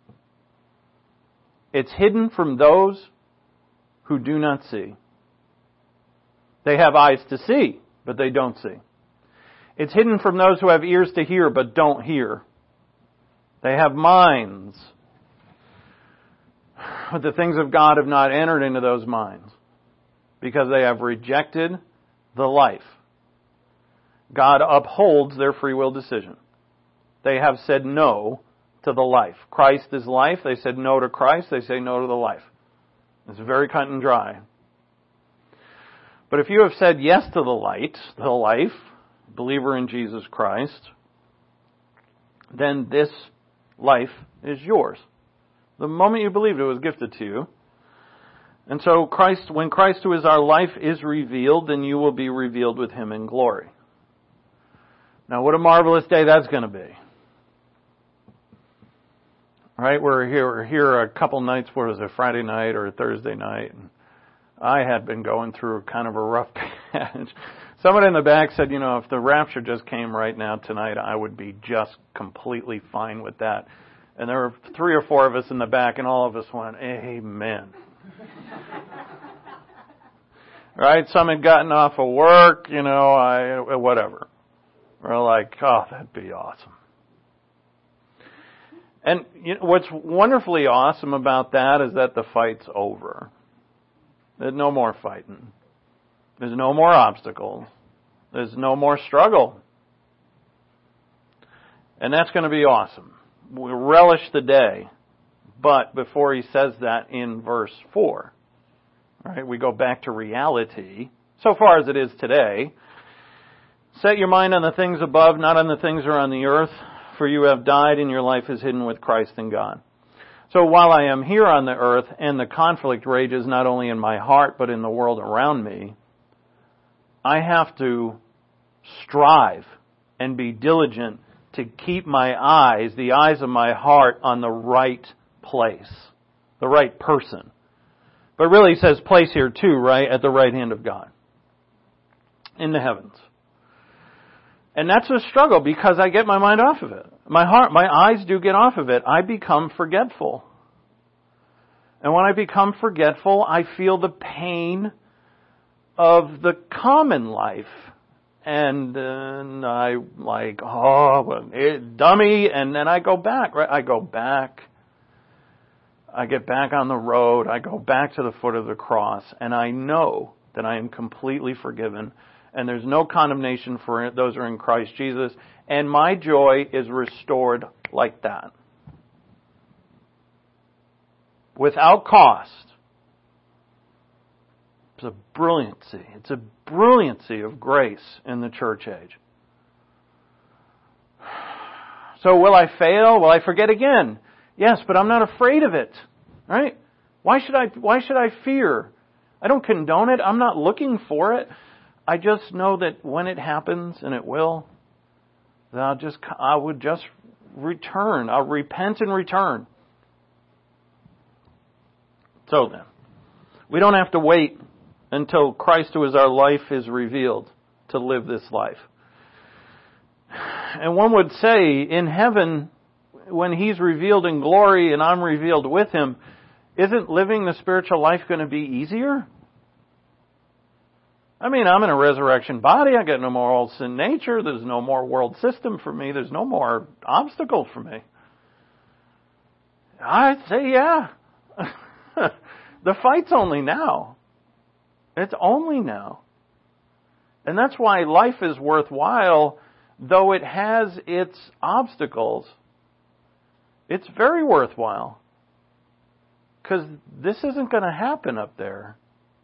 It's hidden from those who do not see. They have eyes to see, but they don't see. It's hidden from those who have ears to hear but don't hear. They have minds, but the things of God have not entered into those minds because they have rejected the life. God upholds their free will decision. They have said no to the life. Christ is life. They said no to Christ. They say no to the life. It's very cut and dry. But if you have said yes to the light, the life, believer in Jesus Christ, then this life is yours. The moment you believed it was gifted to you. And so when Christ who is our life is revealed, then you will be revealed with Him in glory. Now, what a marvelous day that's going to be. Right? We're here a couple nights, what was it, Friday night or Thursday night. And I had been going through kind of a rough patch. Someone in the back said, if the rapture just came right now tonight, I would be just completely fine with that. And there were 3 or 4 of us in the back, and all of us went, amen. Right? Some had gotten off of work, whatever. We're like, oh, that'd be awesome. And what's wonderfully awesome about that is that the fight's over. There's no more fighting. There's no more obstacles. There's no more struggle. And that's going to be awesome. We relish the day. But before he says that in verse 4, right, we go back to reality, so far as it is today. Set your mind on the things above, not on the things that are on the earth, for you have died and your life is hidden with Christ in God. So while I am here on the earth and the conflict rages not only in my heart but in the world around me, I have to strive and be diligent to keep my eyes, the eyes of my heart, on the right place, the right person. But really he says place here too, right? At the right hand of God. In the heavens. And that's a struggle because I get my mind off of it. My eyes do get off of it. I become forgetful. And when I become forgetful, I feel the pain of the common life. And then I dummy, and then I go back, right? I go back. I get back on the road. I go back to the foot of the cross. And I know that I am completely forgiven. And there's no condemnation for those who are in Christ Jesus. And my joy is restored like that. Without cost. It's a brilliancy. It's a brilliancy of grace in the church age. So will I fail? Will I forget again? Yes, but I'm not afraid of it. Right? Why should I fear? I don't condone it. I'm not looking for it. I just know that when it happens, and it will, that I would just return. I'll repent and return. So then, we don't have to wait until Christ, who is our life, is revealed to live this life. And one would say, in heaven, when He's revealed in glory and I'm revealed with Him, isn't living the spiritual life going to be easier? I mean, I'm in a resurrection body. I got no more old sin nature. There's no more world system for me. There's no more obstacle for me. I'd say, yeah. The fight's only now. It's only now. And that's why life is worthwhile, though it has its obstacles. It's very worthwhile. Because this isn't going to happen up there.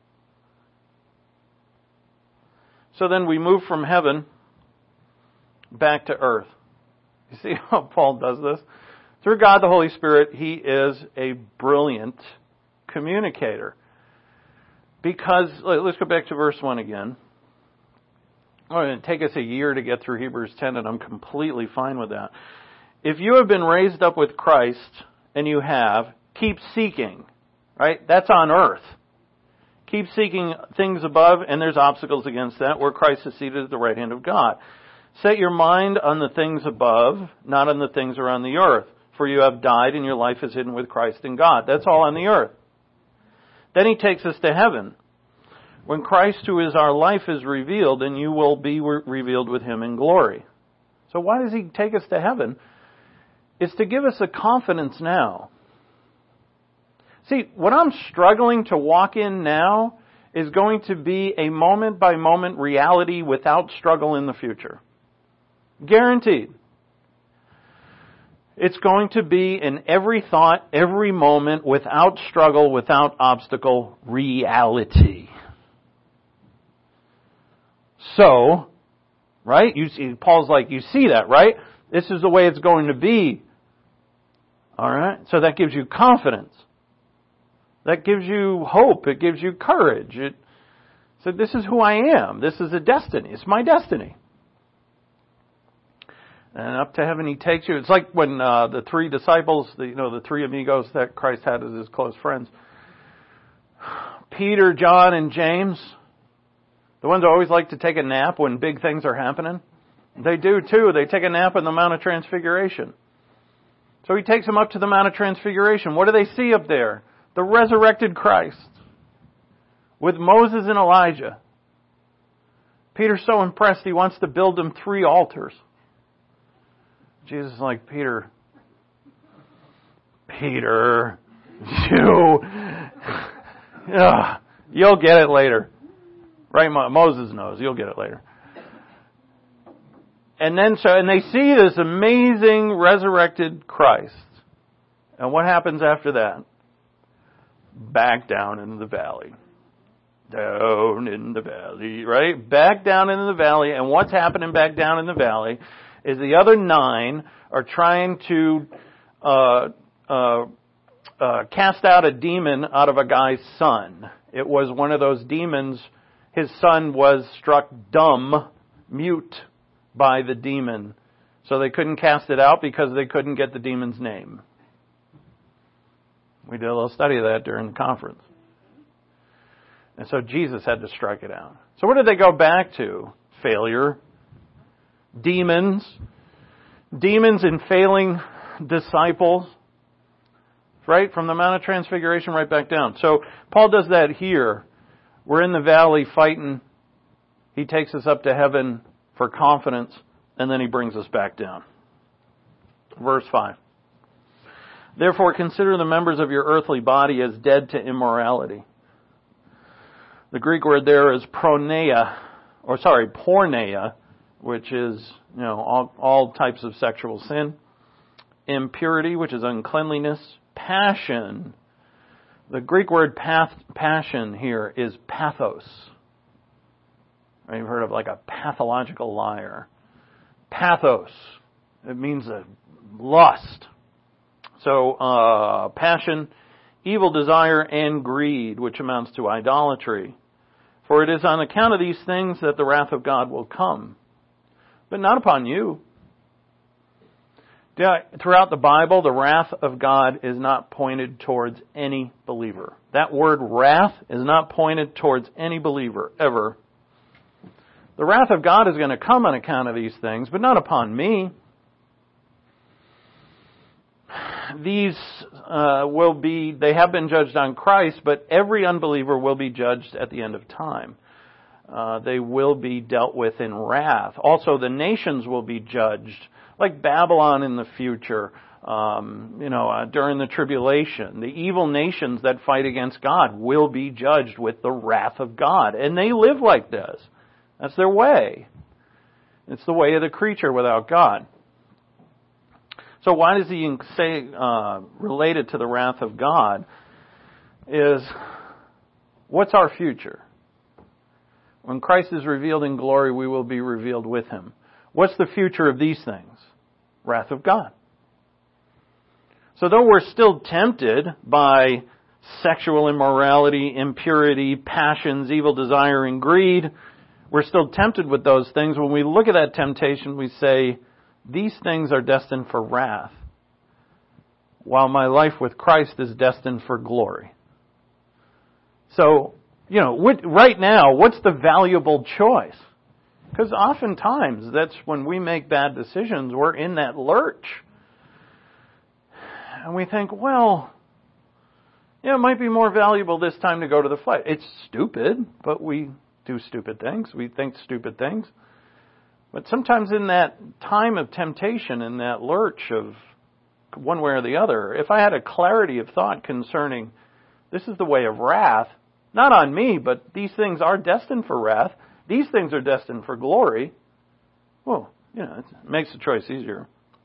So then we move from heaven back to earth. You see how Paul does this? Through God the Holy Spirit, He is a brilliant communicator. Because, let's go back to verse 1 again. Oh, it'll take us a year to get through Hebrews 10, and I'm completely fine with that. If you have been raised up with Christ, and you have, keep seeking. Right? That's on earth. Keep seeking things above, and there's obstacles against that, where Christ is seated at the right hand of God. Set your mind on the things above, not on the things around the earth. For you have died, and your life is hidden with Christ in God. That's all on the earth. Then he takes us to heaven. When Christ, who is our life, is revealed, then you will be revealed with Him in glory. So why does He take us to heaven? It's to give us a confidence now. See, what I'm struggling to walk in now is going to be a moment-by-moment reality without struggle in the future. Guaranteed. It's going to be in every thought, every moment, without struggle, without obstacle, reality. So, right? You see, Paul's like, you see that, right? This is the way it's going to be. All right? So that gives you confidence. That gives you hope. It gives you courage. So this is who I am. This is a destiny. It's my destiny. And up to heaven he takes you. It's like when the three disciples, the three amigos that Christ had as his close friends. Peter, John, and James, the ones who always like to take a nap when big things are happening. They do too. They take a nap on the Mount of Transfiguration. So he takes them up to the Mount of Transfiguration. What do they see up there? The resurrected Christ with Moses and Elijah. Peter's so impressed he wants to build them 3 altars. Jesus is like, Peter, you'll get it later. Right? Moses knows. You'll get it later. And they see this amazing resurrected Christ. And what happens after that? Back down into the valley. Down in the valley, right? Back down into the valley. And what's happening back down in the valley is the other 9 are trying to cast out a demon out of a guy's son. It was one of those demons. His son was struck dumb, mute, by the demon. So they couldn't cast it out because they couldn't get the demon's name. We did a little study of that during the conference. And so Jesus had to strike it out. So what did they go back to? Failure. Demons and failing disciples. Right? From the Mount of Transfiguration right back down. So Paul does that here. We're in the valley fighting. He takes us up to heaven for confidence, and then he brings us back down. Verse 5. Therefore consider the members of your earthly body as dead to immorality. The Greek word there is porneia, which is, all types of sexual sin. Impurity, which is uncleanliness. Passion. The Greek word passion here is pathos. You've heard of like a pathological liar. Pathos. It means a lust. So, passion, evil desire, and greed, which amounts to idolatry. For it is on account of these things that the wrath of God will come. But not upon you. Throughout the Bible, the wrath of God is not pointed towards any believer. That word wrath is not pointed towards any believer, ever. The wrath of God is going to come on account of these things, but not upon me. These they have been judged on Christ, but every unbeliever will be judged at the end of time. They will be dealt with in wrath. Also, the nations will be judged, like Babylon in the future, during the tribulation. The evil nations that fight against God will be judged with the wrath of God. And they live like this. That's their way. It's the way of the creature without God. So why does he say, related to the wrath of God, is what's our future? When Christ is revealed in glory, we will be revealed with him. What's the future of these things? Wrath of God. So though we're still tempted by sexual immorality, impurity, passions, evil desire, and greed, we're still tempted with those things. When we look at that temptation, we say, these things are destined for wrath, while my life with Christ is destined for glory. So, right now, what's the valuable choice? Because oftentimes, that's when we make bad decisions, we're in that lurch. And we think, it might be more valuable this time to go to the flight. It's stupid, but we do stupid things. We think stupid things. But sometimes in that time of temptation, in that lurch of one way or the other, if I had a clarity of thought concerning this is the way of wrath, not on me, but these things are destined for wrath, these things are destined for glory, it makes the choice easier.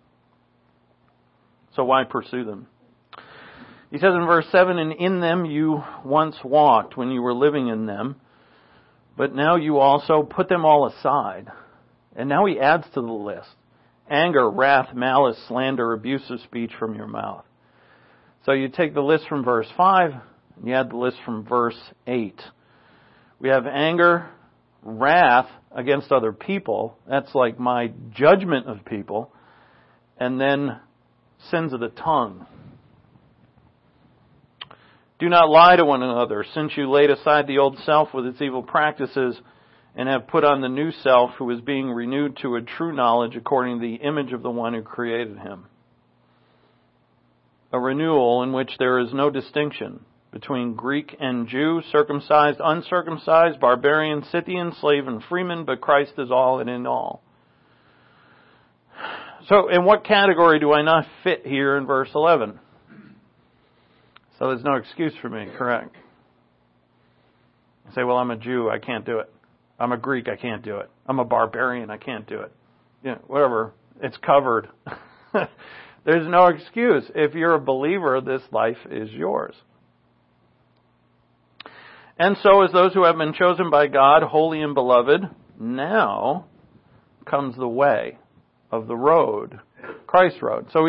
So why pursue them? He says in verse 7, and in them you once walked when you were living in them, but now you also put them all aside. And now he adds to the list. Anger, wrath, malice, slander, abusive speech from your mouth. So you take the list from verse 5, and you add the list from verse 8. We have anger, wrath against other people. That's like my judgment of people. And then sins of the tongue. Do not lie to one another, since you laid aside the old self with its evil practices and have put on the new self, who is being renewed to a true knowledge according to the image of the one who created him. A renewal in which there is no distinction between Greek and Jew, circumcised, uncircumcised, barbarian, Scythian, slave, and freeman, but Christ is all and in all. So, in what category do I not fit here in verse 11? So there's no excuse for me, correct? I say, well, I'm a Jew, I can't do it. I'm a Greek, I can't do it. I'm a barbarian, I can't do it. Whatever. It's covered. There's no excuse. If you're a believer, this life is yours. And so as those who have been chosen by God, holy and beloved, now comes the way of the road, Christ's road. So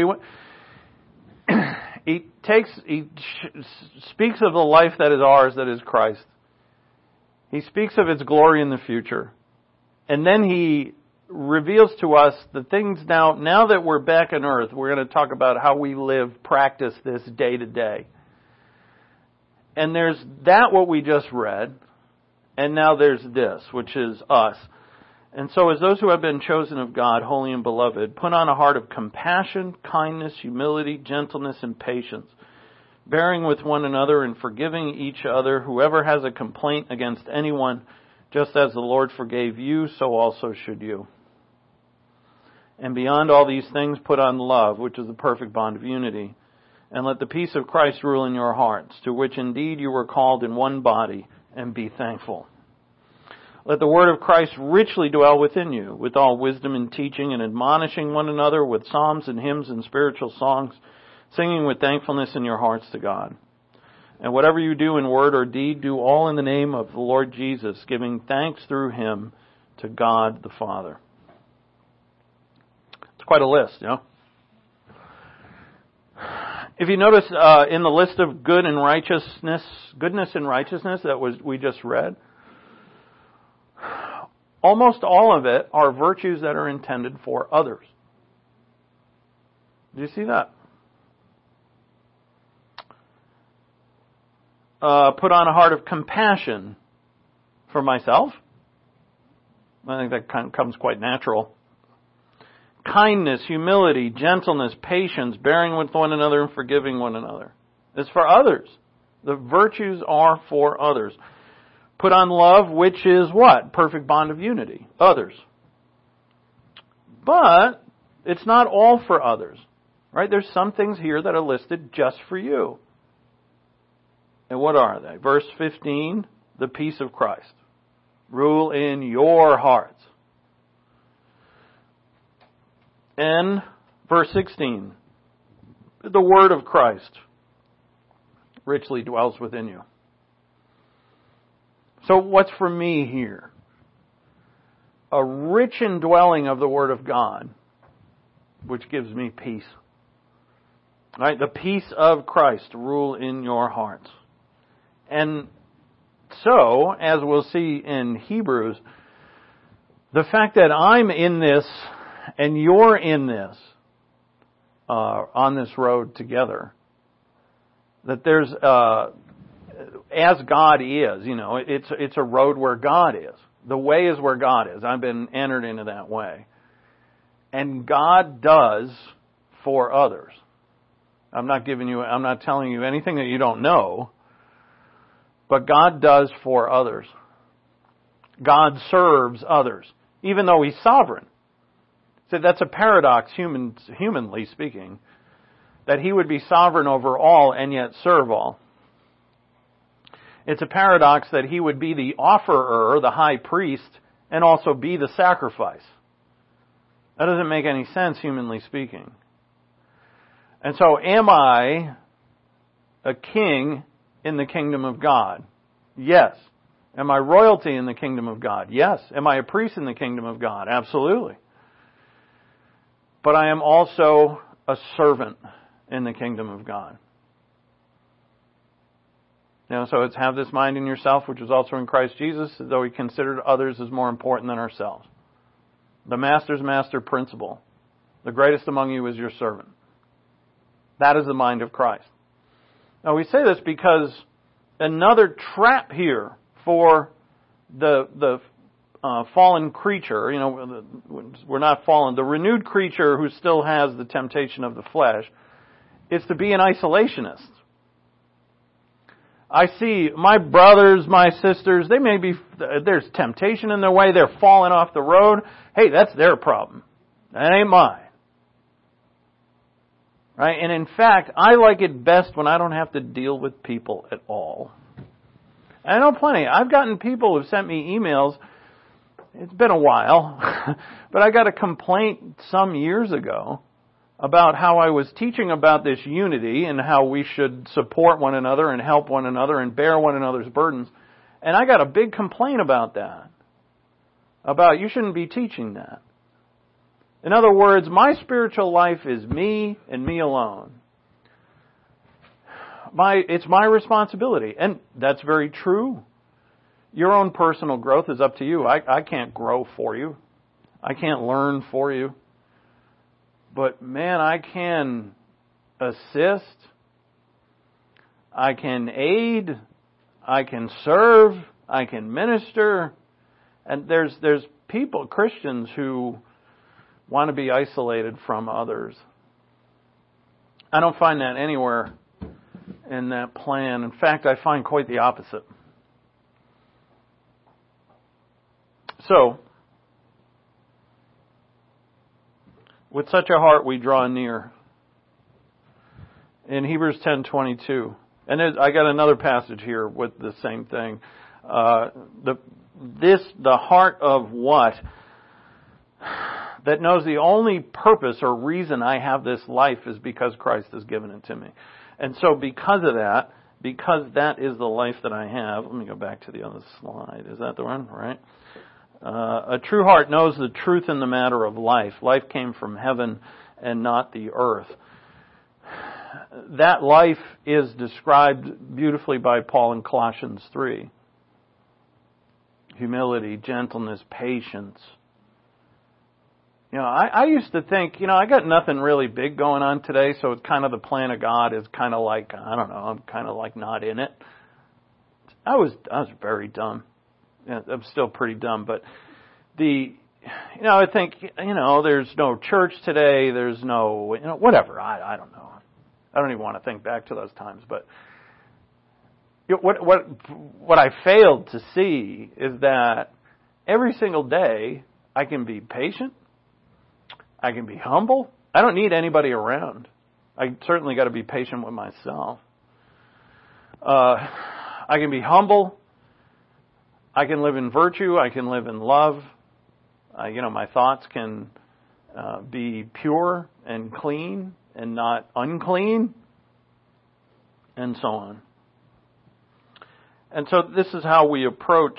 he speaks of the life that is ours, that is Christ. He speaks of its glory in the future. And then he reveals to us the things now that we're back on earth, we're going to talk about how we live, practice this day to day. And there's that what we just read, and now there's this, which is us. And so as those who have been chosen of God, holy and beloved, put on a heart of compassion, kindness, humility, gentleness, and patience, bearing with one another and forgiving each other, whoever has a complaint against anyone, just as the Lord forgave you, so also should you. And beyond all these things, put on love, which is the perfect bond of unity. And let the peace of Christ rule in your hearts, to which indeed you were called in one body, and be thankful. Let the word of Christ richly dwell within you, with all wisdom and teaching, and admonishing one another with psalms and hymns and spiritual songs, singing with thankfulness in your hearts to God. And whatever you do in word or deed, do all in the name of the Lord Jesus, giving thanks through him to God the Father. It's quite a list, you know. If you notice in the list of goodness and righteousness that we just read, almost all of it are virtues that are intended for others. Do you see that? Put on a heart of compassion for myself. I think that comes quite natural. Kindness, humility, gentleness, patience, bearing with one another and forgiving one another. It's for others. The virtues are for others. Put on love, which is what? Perfect bond of unity. Others. But it's not all for others. Right? There's some things here that are listed just for you. And what are they? Verse 15, the peace of Christ. Rule in your hearts. And verse 16, the word of Christ richly dwells within you. So what's for me here? A rich indwelling of the Word of God, which gives me peace. Right? The peace of Christ rule in your hearts. And so, as we'll see in Hebrews, the fact that I'm in this and you're in this, on this road together, that there's, as God is, you know, it's a road where God is. The way is where God is. I've been entered into that way. And God does for others. I'm not telling you anything that you don't know, but God does for others. God serves others, even though He's sovereign. So that's a paradox, humanly speaking, that He would be sovereign over all and yet serve all. It's a paradox that He would be the offerer, the high priest, and also be the sacrifice. That doesn't make any sense, humanly speaking. And so, am I a king in the kingdom of God? Yes. Am I royalty in the kingdom of God? Yes. Am I a priest in the kingdom of God? Absolutely. But I am also a servant in the kingdom of God. You know, so it's have this mind in yourself, which was also in Christ Jesus, though He considered others as more important than ourselves. The master's master principle. The greatest among you is your servant. That is the mind of Christ. Now we say this because another trap here for the fallen creature, we're not fallen, the renewed creature who still has the temptation of the flesh, is to be an isolationist. I see my brothers, my sisters, there's temptation in their way, they're falling off the road. Hey, that's their problem. That ain't mine. Right? And in fact, I like it best when I don't have to deal with people at all. I know plenty. I've gotten people who've sent me emails. It's been a while, but I got a complaint some years ago about how I was teaching about this unity and how we should support one another and help one another and bear one another's burdens. And I got a big complaint about that. About you shouldn't be teaching that. In other words, my spiritual life is me and me alone. It's my responsibility. And that's very true. Your own personal growth is up to you. I can't grow for you. I can't learn for you. But man, I can assist. I can aid. I can serve. I can minister. And there's people, Christians, who want to be isolated from others. I don't find that anywhere in that plan. In fact, I find quite the opposite. So, with such a heart we draw near. In Hebrews 10:22, and I got another passage here with the same thing. The heart of what? That knows the only purpose or reason I have this life is because Christ has given it to me. And so because of that, because that is the life that I have, let me go back to the other slide. Is that the one? Right? A true heart knows the truth in the matter of life. Life came from heaven and not the earth. That life is described beautifully by Paul in Colossians 3. Humility, gentleness, patience. I used to think, I got nothing really big going on today, so it's kind of the plan of God is kind of like, I don't know, I'm kind of like not in it. I was very dumb. I'm still pretty dumb, but I think, there's no church today, there's no, whatever, I don't know. I don't even want to think back to those times, but what I failed to see is that every single day I can be patient, I can be humble. I don't need anybody around. I certainly got to be patient with myself. I can be humble. I can live in virtue. I can live in love. My thoughts can be pure and clean and not unclean, and so on. And so this is how we approach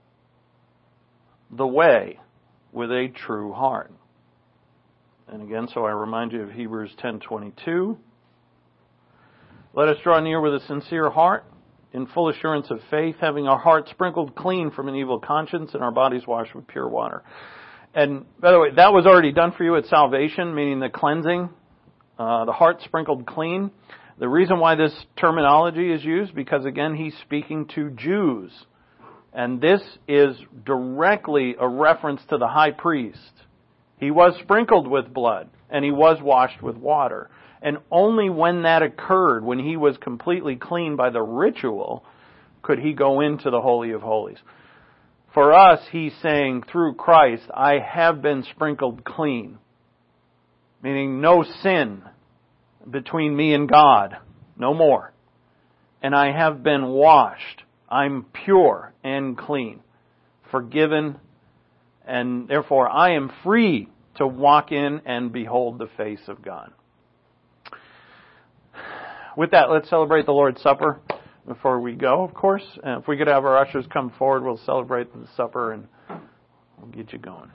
the way with a true heart. And again, so I remind you of Hebrews 10:22. Let us draw near with a sincere heart, in full assurance of faith, having our hearts sprinkled clean from an evil conscience and our bodies washed with pure water. And by the way, that was already done for you at salvation, meaning the cleansing, the heart sprinkled clean. The reason why this terminology is used, because again, he's speaking to Jews. And this is directly a reference to the high priest. He was sprinkled with blood, and he was washed with water. And only when that occurred, when he was completely clean by the ritual, could he go into the Holy of Holies. For us, he's saying, through Christ, I have been sprinkled clean. Meaning no sin between me and God. No more. And I have been washed. I'm pure and clean. Forgiven. And therefore, I am free to walk in and behold the face of God. With that, let's celebrate the Lord's Supper before we go, of course. And if we could have our ushers come forward, we'll celebrate the supper and we'll get you going.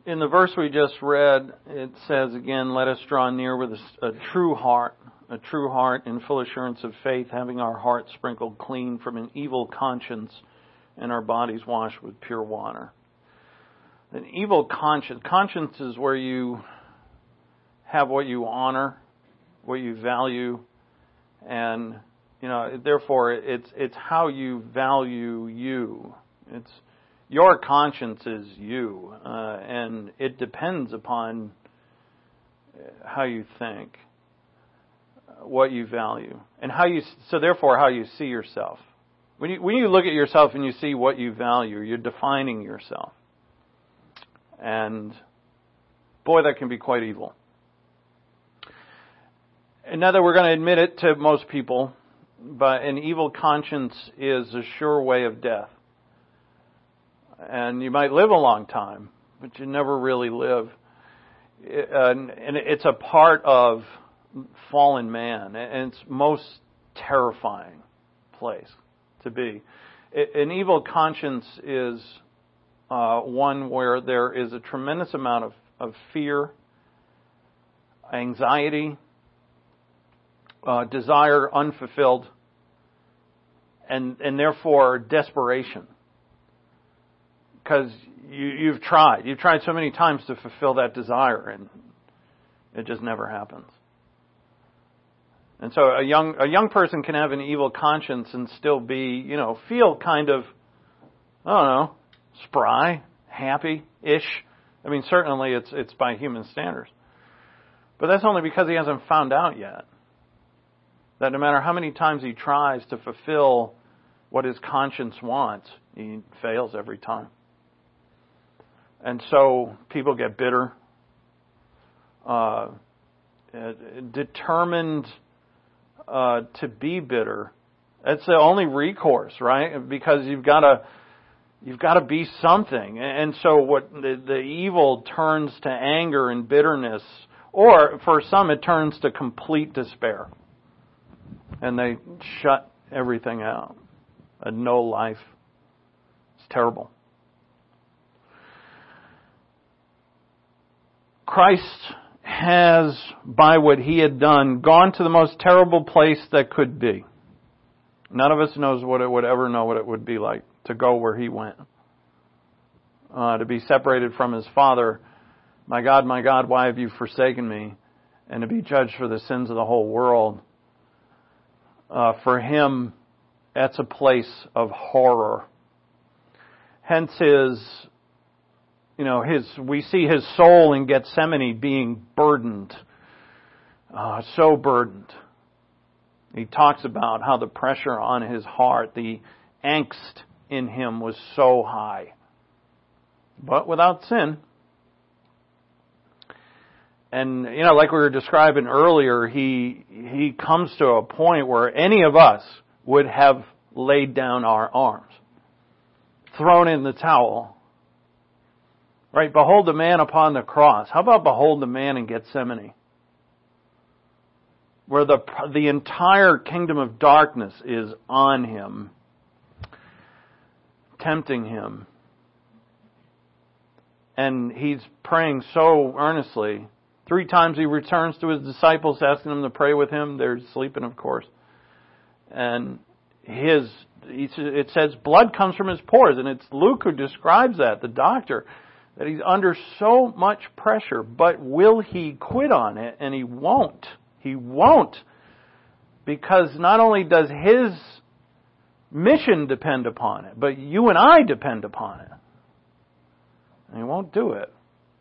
in the verse we just read, it says again, let us draw near with a true heart in full assurance of faith, having our hearts sprinkled clean from an evil conscience and our bodies washed with pure water. An evil conscience is where you have what you honor, what you value, and therefore it's how you value you. It's your conscience is you, and it depends upon how you think, what you value, and how you see yourself. When you look at yourself and you see what you value, you're defining yourself. And boy, that can be quite evil. And now that we're going to admit it to most people, but an evil conscience is a sure way of death. And you might live a long time, but you never really live. And it's a part of fallen man, and it's most terrifying place to be. An evil conscience is one where there is a tremendous amount of fear, anxiety, desire unfulfilled, and therefore desperation. Because you've tried so many times to fulfill that desire, and it just never happens. And so a young person can have an evil conscience and still be, feel kind of, I don't know, spry, happy-ish. I mean, certainly it's by human standards. But that's only because he hasn't found out yet that no matter how many times he tries to fulfill what his conscience wants, he fails every time. And so people get bitter, determined to be bitter. That's the only recourse, right? Because you've got to be something. And so what the evil turns to anger and bitterness, or for some it turns to complete despair. And they shut everything out. No life. It's terrible. Christ has, by what he had done, gone to the most terrible place that could be. None of us knows what it would ever know what it would be like to go where he went. To be separated from his Father. My God, why have you forsaken me? And to be judged for the sins of the whole world. For him, that's a place of horror. Hence we see his soul in Gethsemane being burdened. So burdened. He talks about how the pressure on his heart, the angst in him was so high. But without sin. And, like we were describing earlier, he comes to a point where any of us would have laid down our arms, thrown in the towel. Right? Behold the man upon the cross. How about behold the man in Gethsemane? Where the entire kingdom of darkness is on him, tempting him. And he's praying so earnestly. 3 times he returns to his disciples, asking them to pray with him. They're sleeping, of course. And it says blood comes from his pores. And it's Luke who describes that, the doctor, that he's under so much pressure. But will he quit on it? And he won't. He won't. Because not only does his mission depend upon it, but you and I depend upon it. And he won't do it.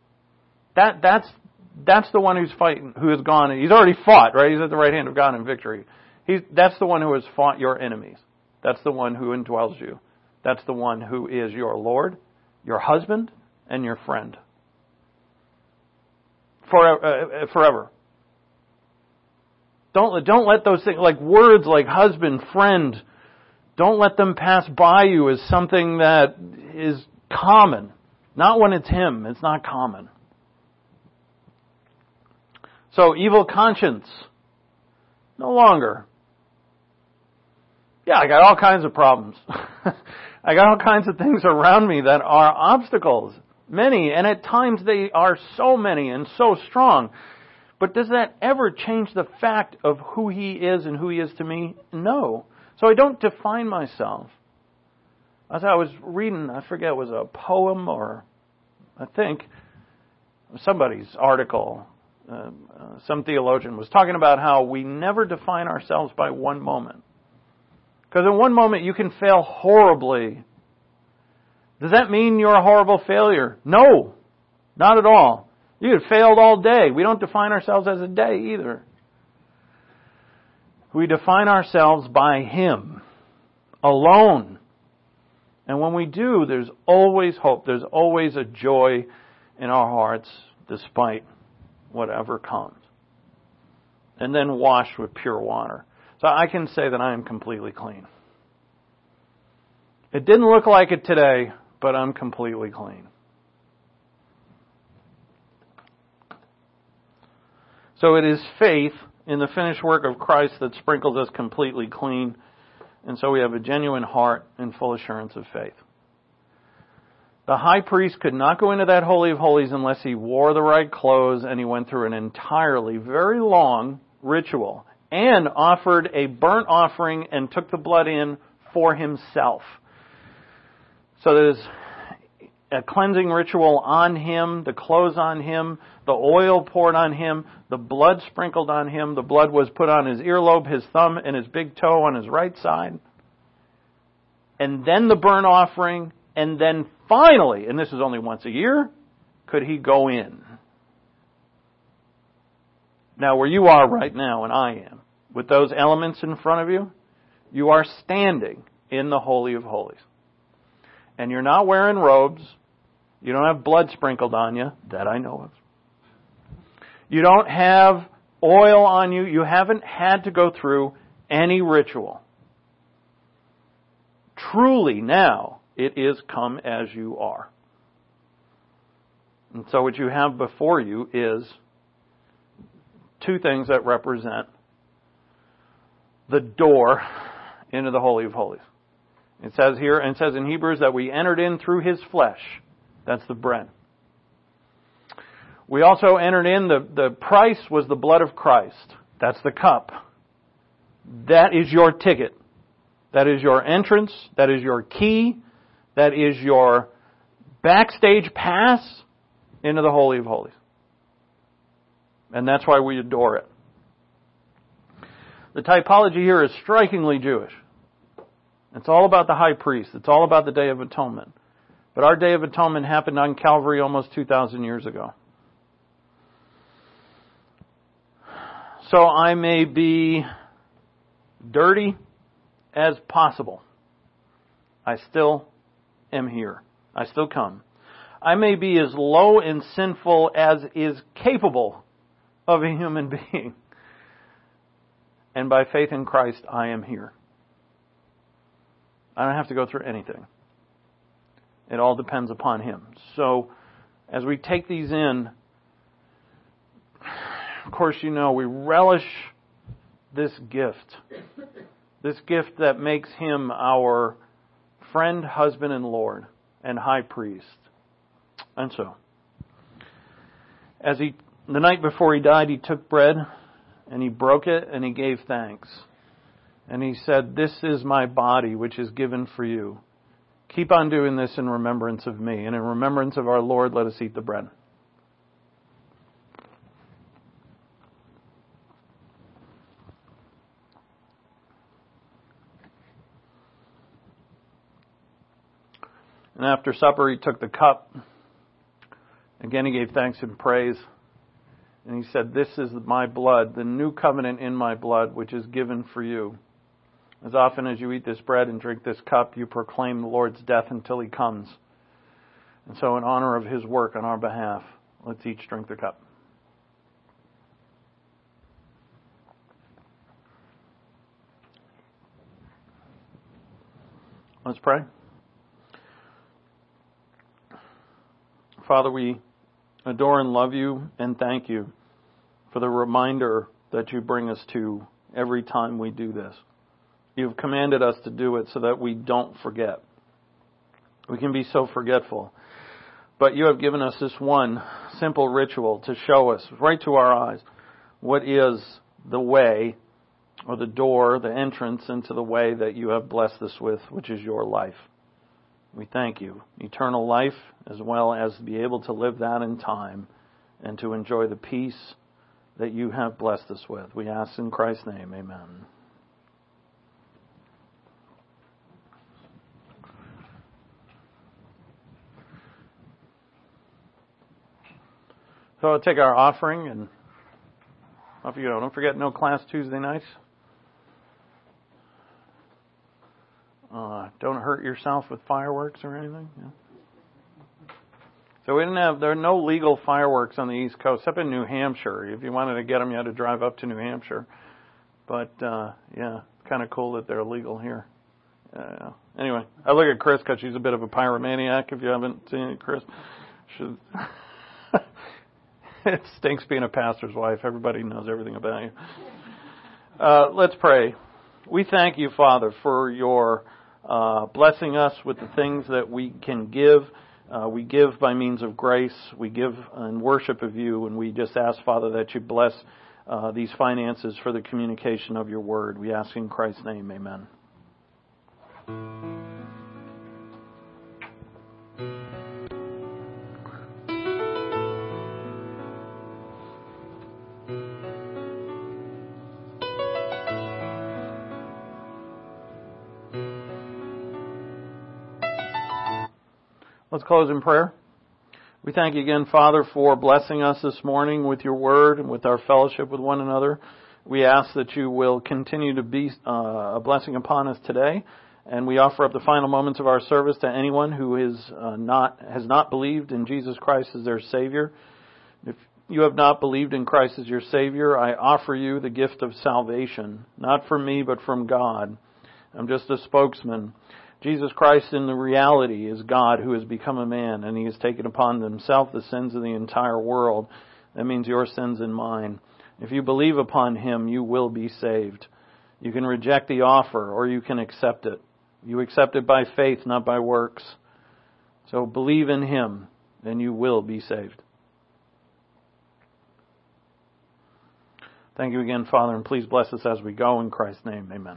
That's the one who's fighting, who has gone. He's already fought, right? He's at the right hand of God in victory. That's the one who has fought your enemies. That's the one who indwells you. That's the one who is your Lord, your husband, and your friend. Forever. Don't let those things, like words like husband, friend, don't let them pass by you as something that is common. Not when it's him. It's not common. So, evil conscience. No longer. Yeah, I got all kinds of problems. I got all kinds of things around me that are obstacles. Many, and at times they are so many and so strong. But does that ever change the fact of who He is and who He is to me? No. So I don't define myself. As I was reading, I forget, it was a poem or I think somebody's article, some theologian was talking about how we never define ourselves by one moment. Because in one moment you can fail horribly. Does that mean you're a horrible failure? No, not at all. You had failed all day. We don't define ourselves as a day either. We define ourselves by Him alone. And when we do, there's always hope. There's always a joy in our hearts despite whatever comes. And then washed with pure water. So I can say that I am completely clean. It didn't look like it today, but I'm completely clean. So it is faith in the finished work of Christ that sprinkles us completely clean. And so we have a genuine heart and full assurance of faith. The high priest could not go into that Holy of Holies unless he wore the right clothes and he went through an entirely very long ritual and offered a burnt offering and took the blood in for himself. So there's a cleansing ritual on him, the clothes on him, the oil poured on him, the blood sprinkled on him. The blood was put on his earlobe, his thumb, and his big toe on his right side. And then the burnt offering, and then finally, and this is only once a year, could he go in. Now, where you are right now, and I am, with those elements in front of you, you are standing in the Holy of Holies. And you're not wearing robes. You don't have blood sprinkled on you, that I know of. You don't have oil on you. You haven't had to go through any ritual. Truly now, it is come as you are. And so what you have before you is two things that represent the door into the Holy of Holies. It says here, and it says in Hebrews that we entered in through His flesh. That's the bread. We also entered in, the price was the blood of Christ. That's the cup. That is your ticket. That is your entrance. That is your key. That is your backstage pass into the Holy of Holies. And that's why we adore it. The typology here is strikingly Jewish. It's all about the high priest. It's all about the Day of Atonement. But our Day of Atonement happened on Calvary almost 2,000 years ago. So I may be dirty as possible. I still am here. I still come. I may be as low and sinful as is capable of a human being. And by faith in Christ, I am here. I don't have to go through anything. It all depends upon Him. So, as we take these in, of course, you know, we relish this gift. This gift that makes Him our friend, husband, and Lord, and high priest. And so, the night before He died, He took bread, and He broke it, and He gave thanks. And He said, "This is my body, which is given for you. Keep on doing this in remembrance of me. And in remembrance of our Lord, let us eat the bread." And after supper, He took the cup. Again, He gave thanks and praise. And He said, "This is my blood, the new covenant in my blood, which is given for you. As often as you eat this bread and drink this cup, you proclaim the Lord's death until He comes." And so in honor of His work on our behalf, let's each drink the cup. Let's pray. Father, we adore and love You and thank You for the reminder that You bring us to every time we do this. You've commanded us to do it so that we don't forget. We can be so forgetful. But you have given us this one simple ritual to show us, right to our eyes, what is the way, or the door, the entrance into the way that you have blessed us with, which is your life. We thank you. Eternal life, as well as be able to live that in time and to enjoy the peace that you have blessed us with. We ask in Christ's name, amen. So I'll take our offering and off you go. Don't forget, no class Tuesday nights. Don't hurt yourself with fireworks or anything. Yeah. So there are no legal fireworks on the East Coast, except in New Hampshire. If you wanted to get them, you had to drive up to New Hampshire. But, yeah, kind of cool that they're legal here. Anyway, I look at Chris because she's a bit of a pyromaniac. If you haven't seen it, Chris. It stinks being a pastor's wife. Everybody knows everything about you. Let's pray. We thank you, Father, for your blessing us with the things that we can give. We give by means of grace. We give in worship of you. And we just ask, Father, that you bless these finances for the communication of your word. We ask in Christ's name, amen. Let's close in prayer. We thank you again, Father, for blessing us this morning with your word and with our fellowship with one another. We ask that you will continue to be a blessing upon us today. And we offer up the final moments of our service to anyone who has not believed in Jesus Christ as their Savior. If you have not believed in Christ as your Savior, I offer you the gift of salvation, not from me, but from God. I'm just a spokesman. Jesus Christ in the reality is God who has become a man, and he has taken upon himself the sins of the entire world. That means your sins and mine. If you believe upon him, you will be saved. You can reject the offer, or you can accept it. You accept it by faith, not by works. So believe in him, and you will be saved. Thank you again, Father, and please bless us as we go. In Christ's name, amen.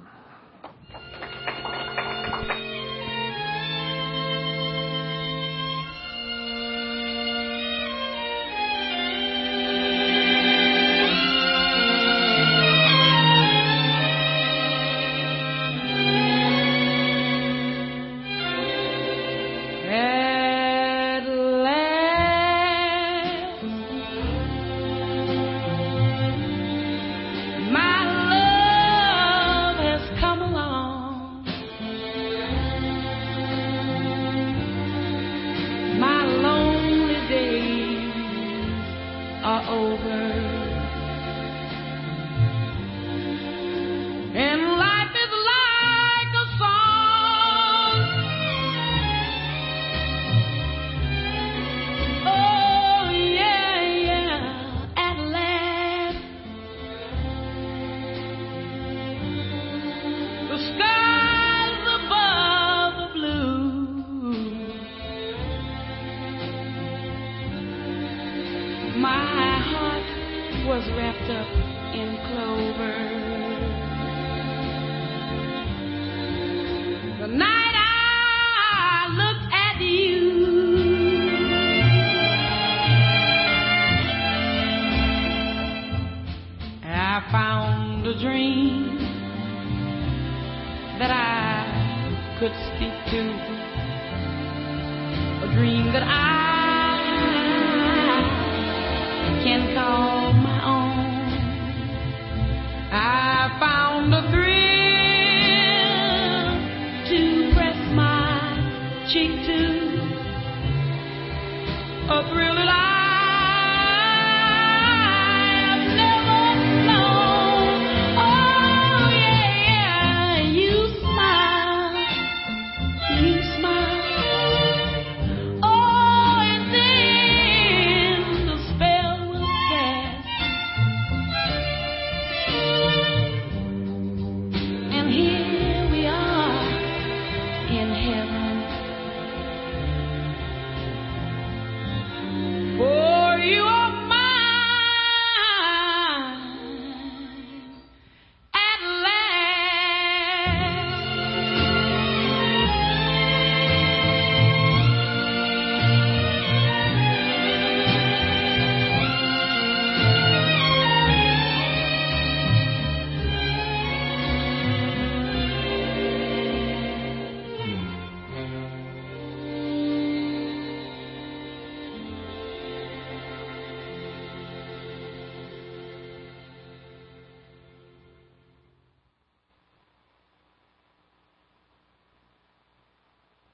Was wrapped up in clover. The night I looked at you, I found a dream that I could speak to, a dream that I can call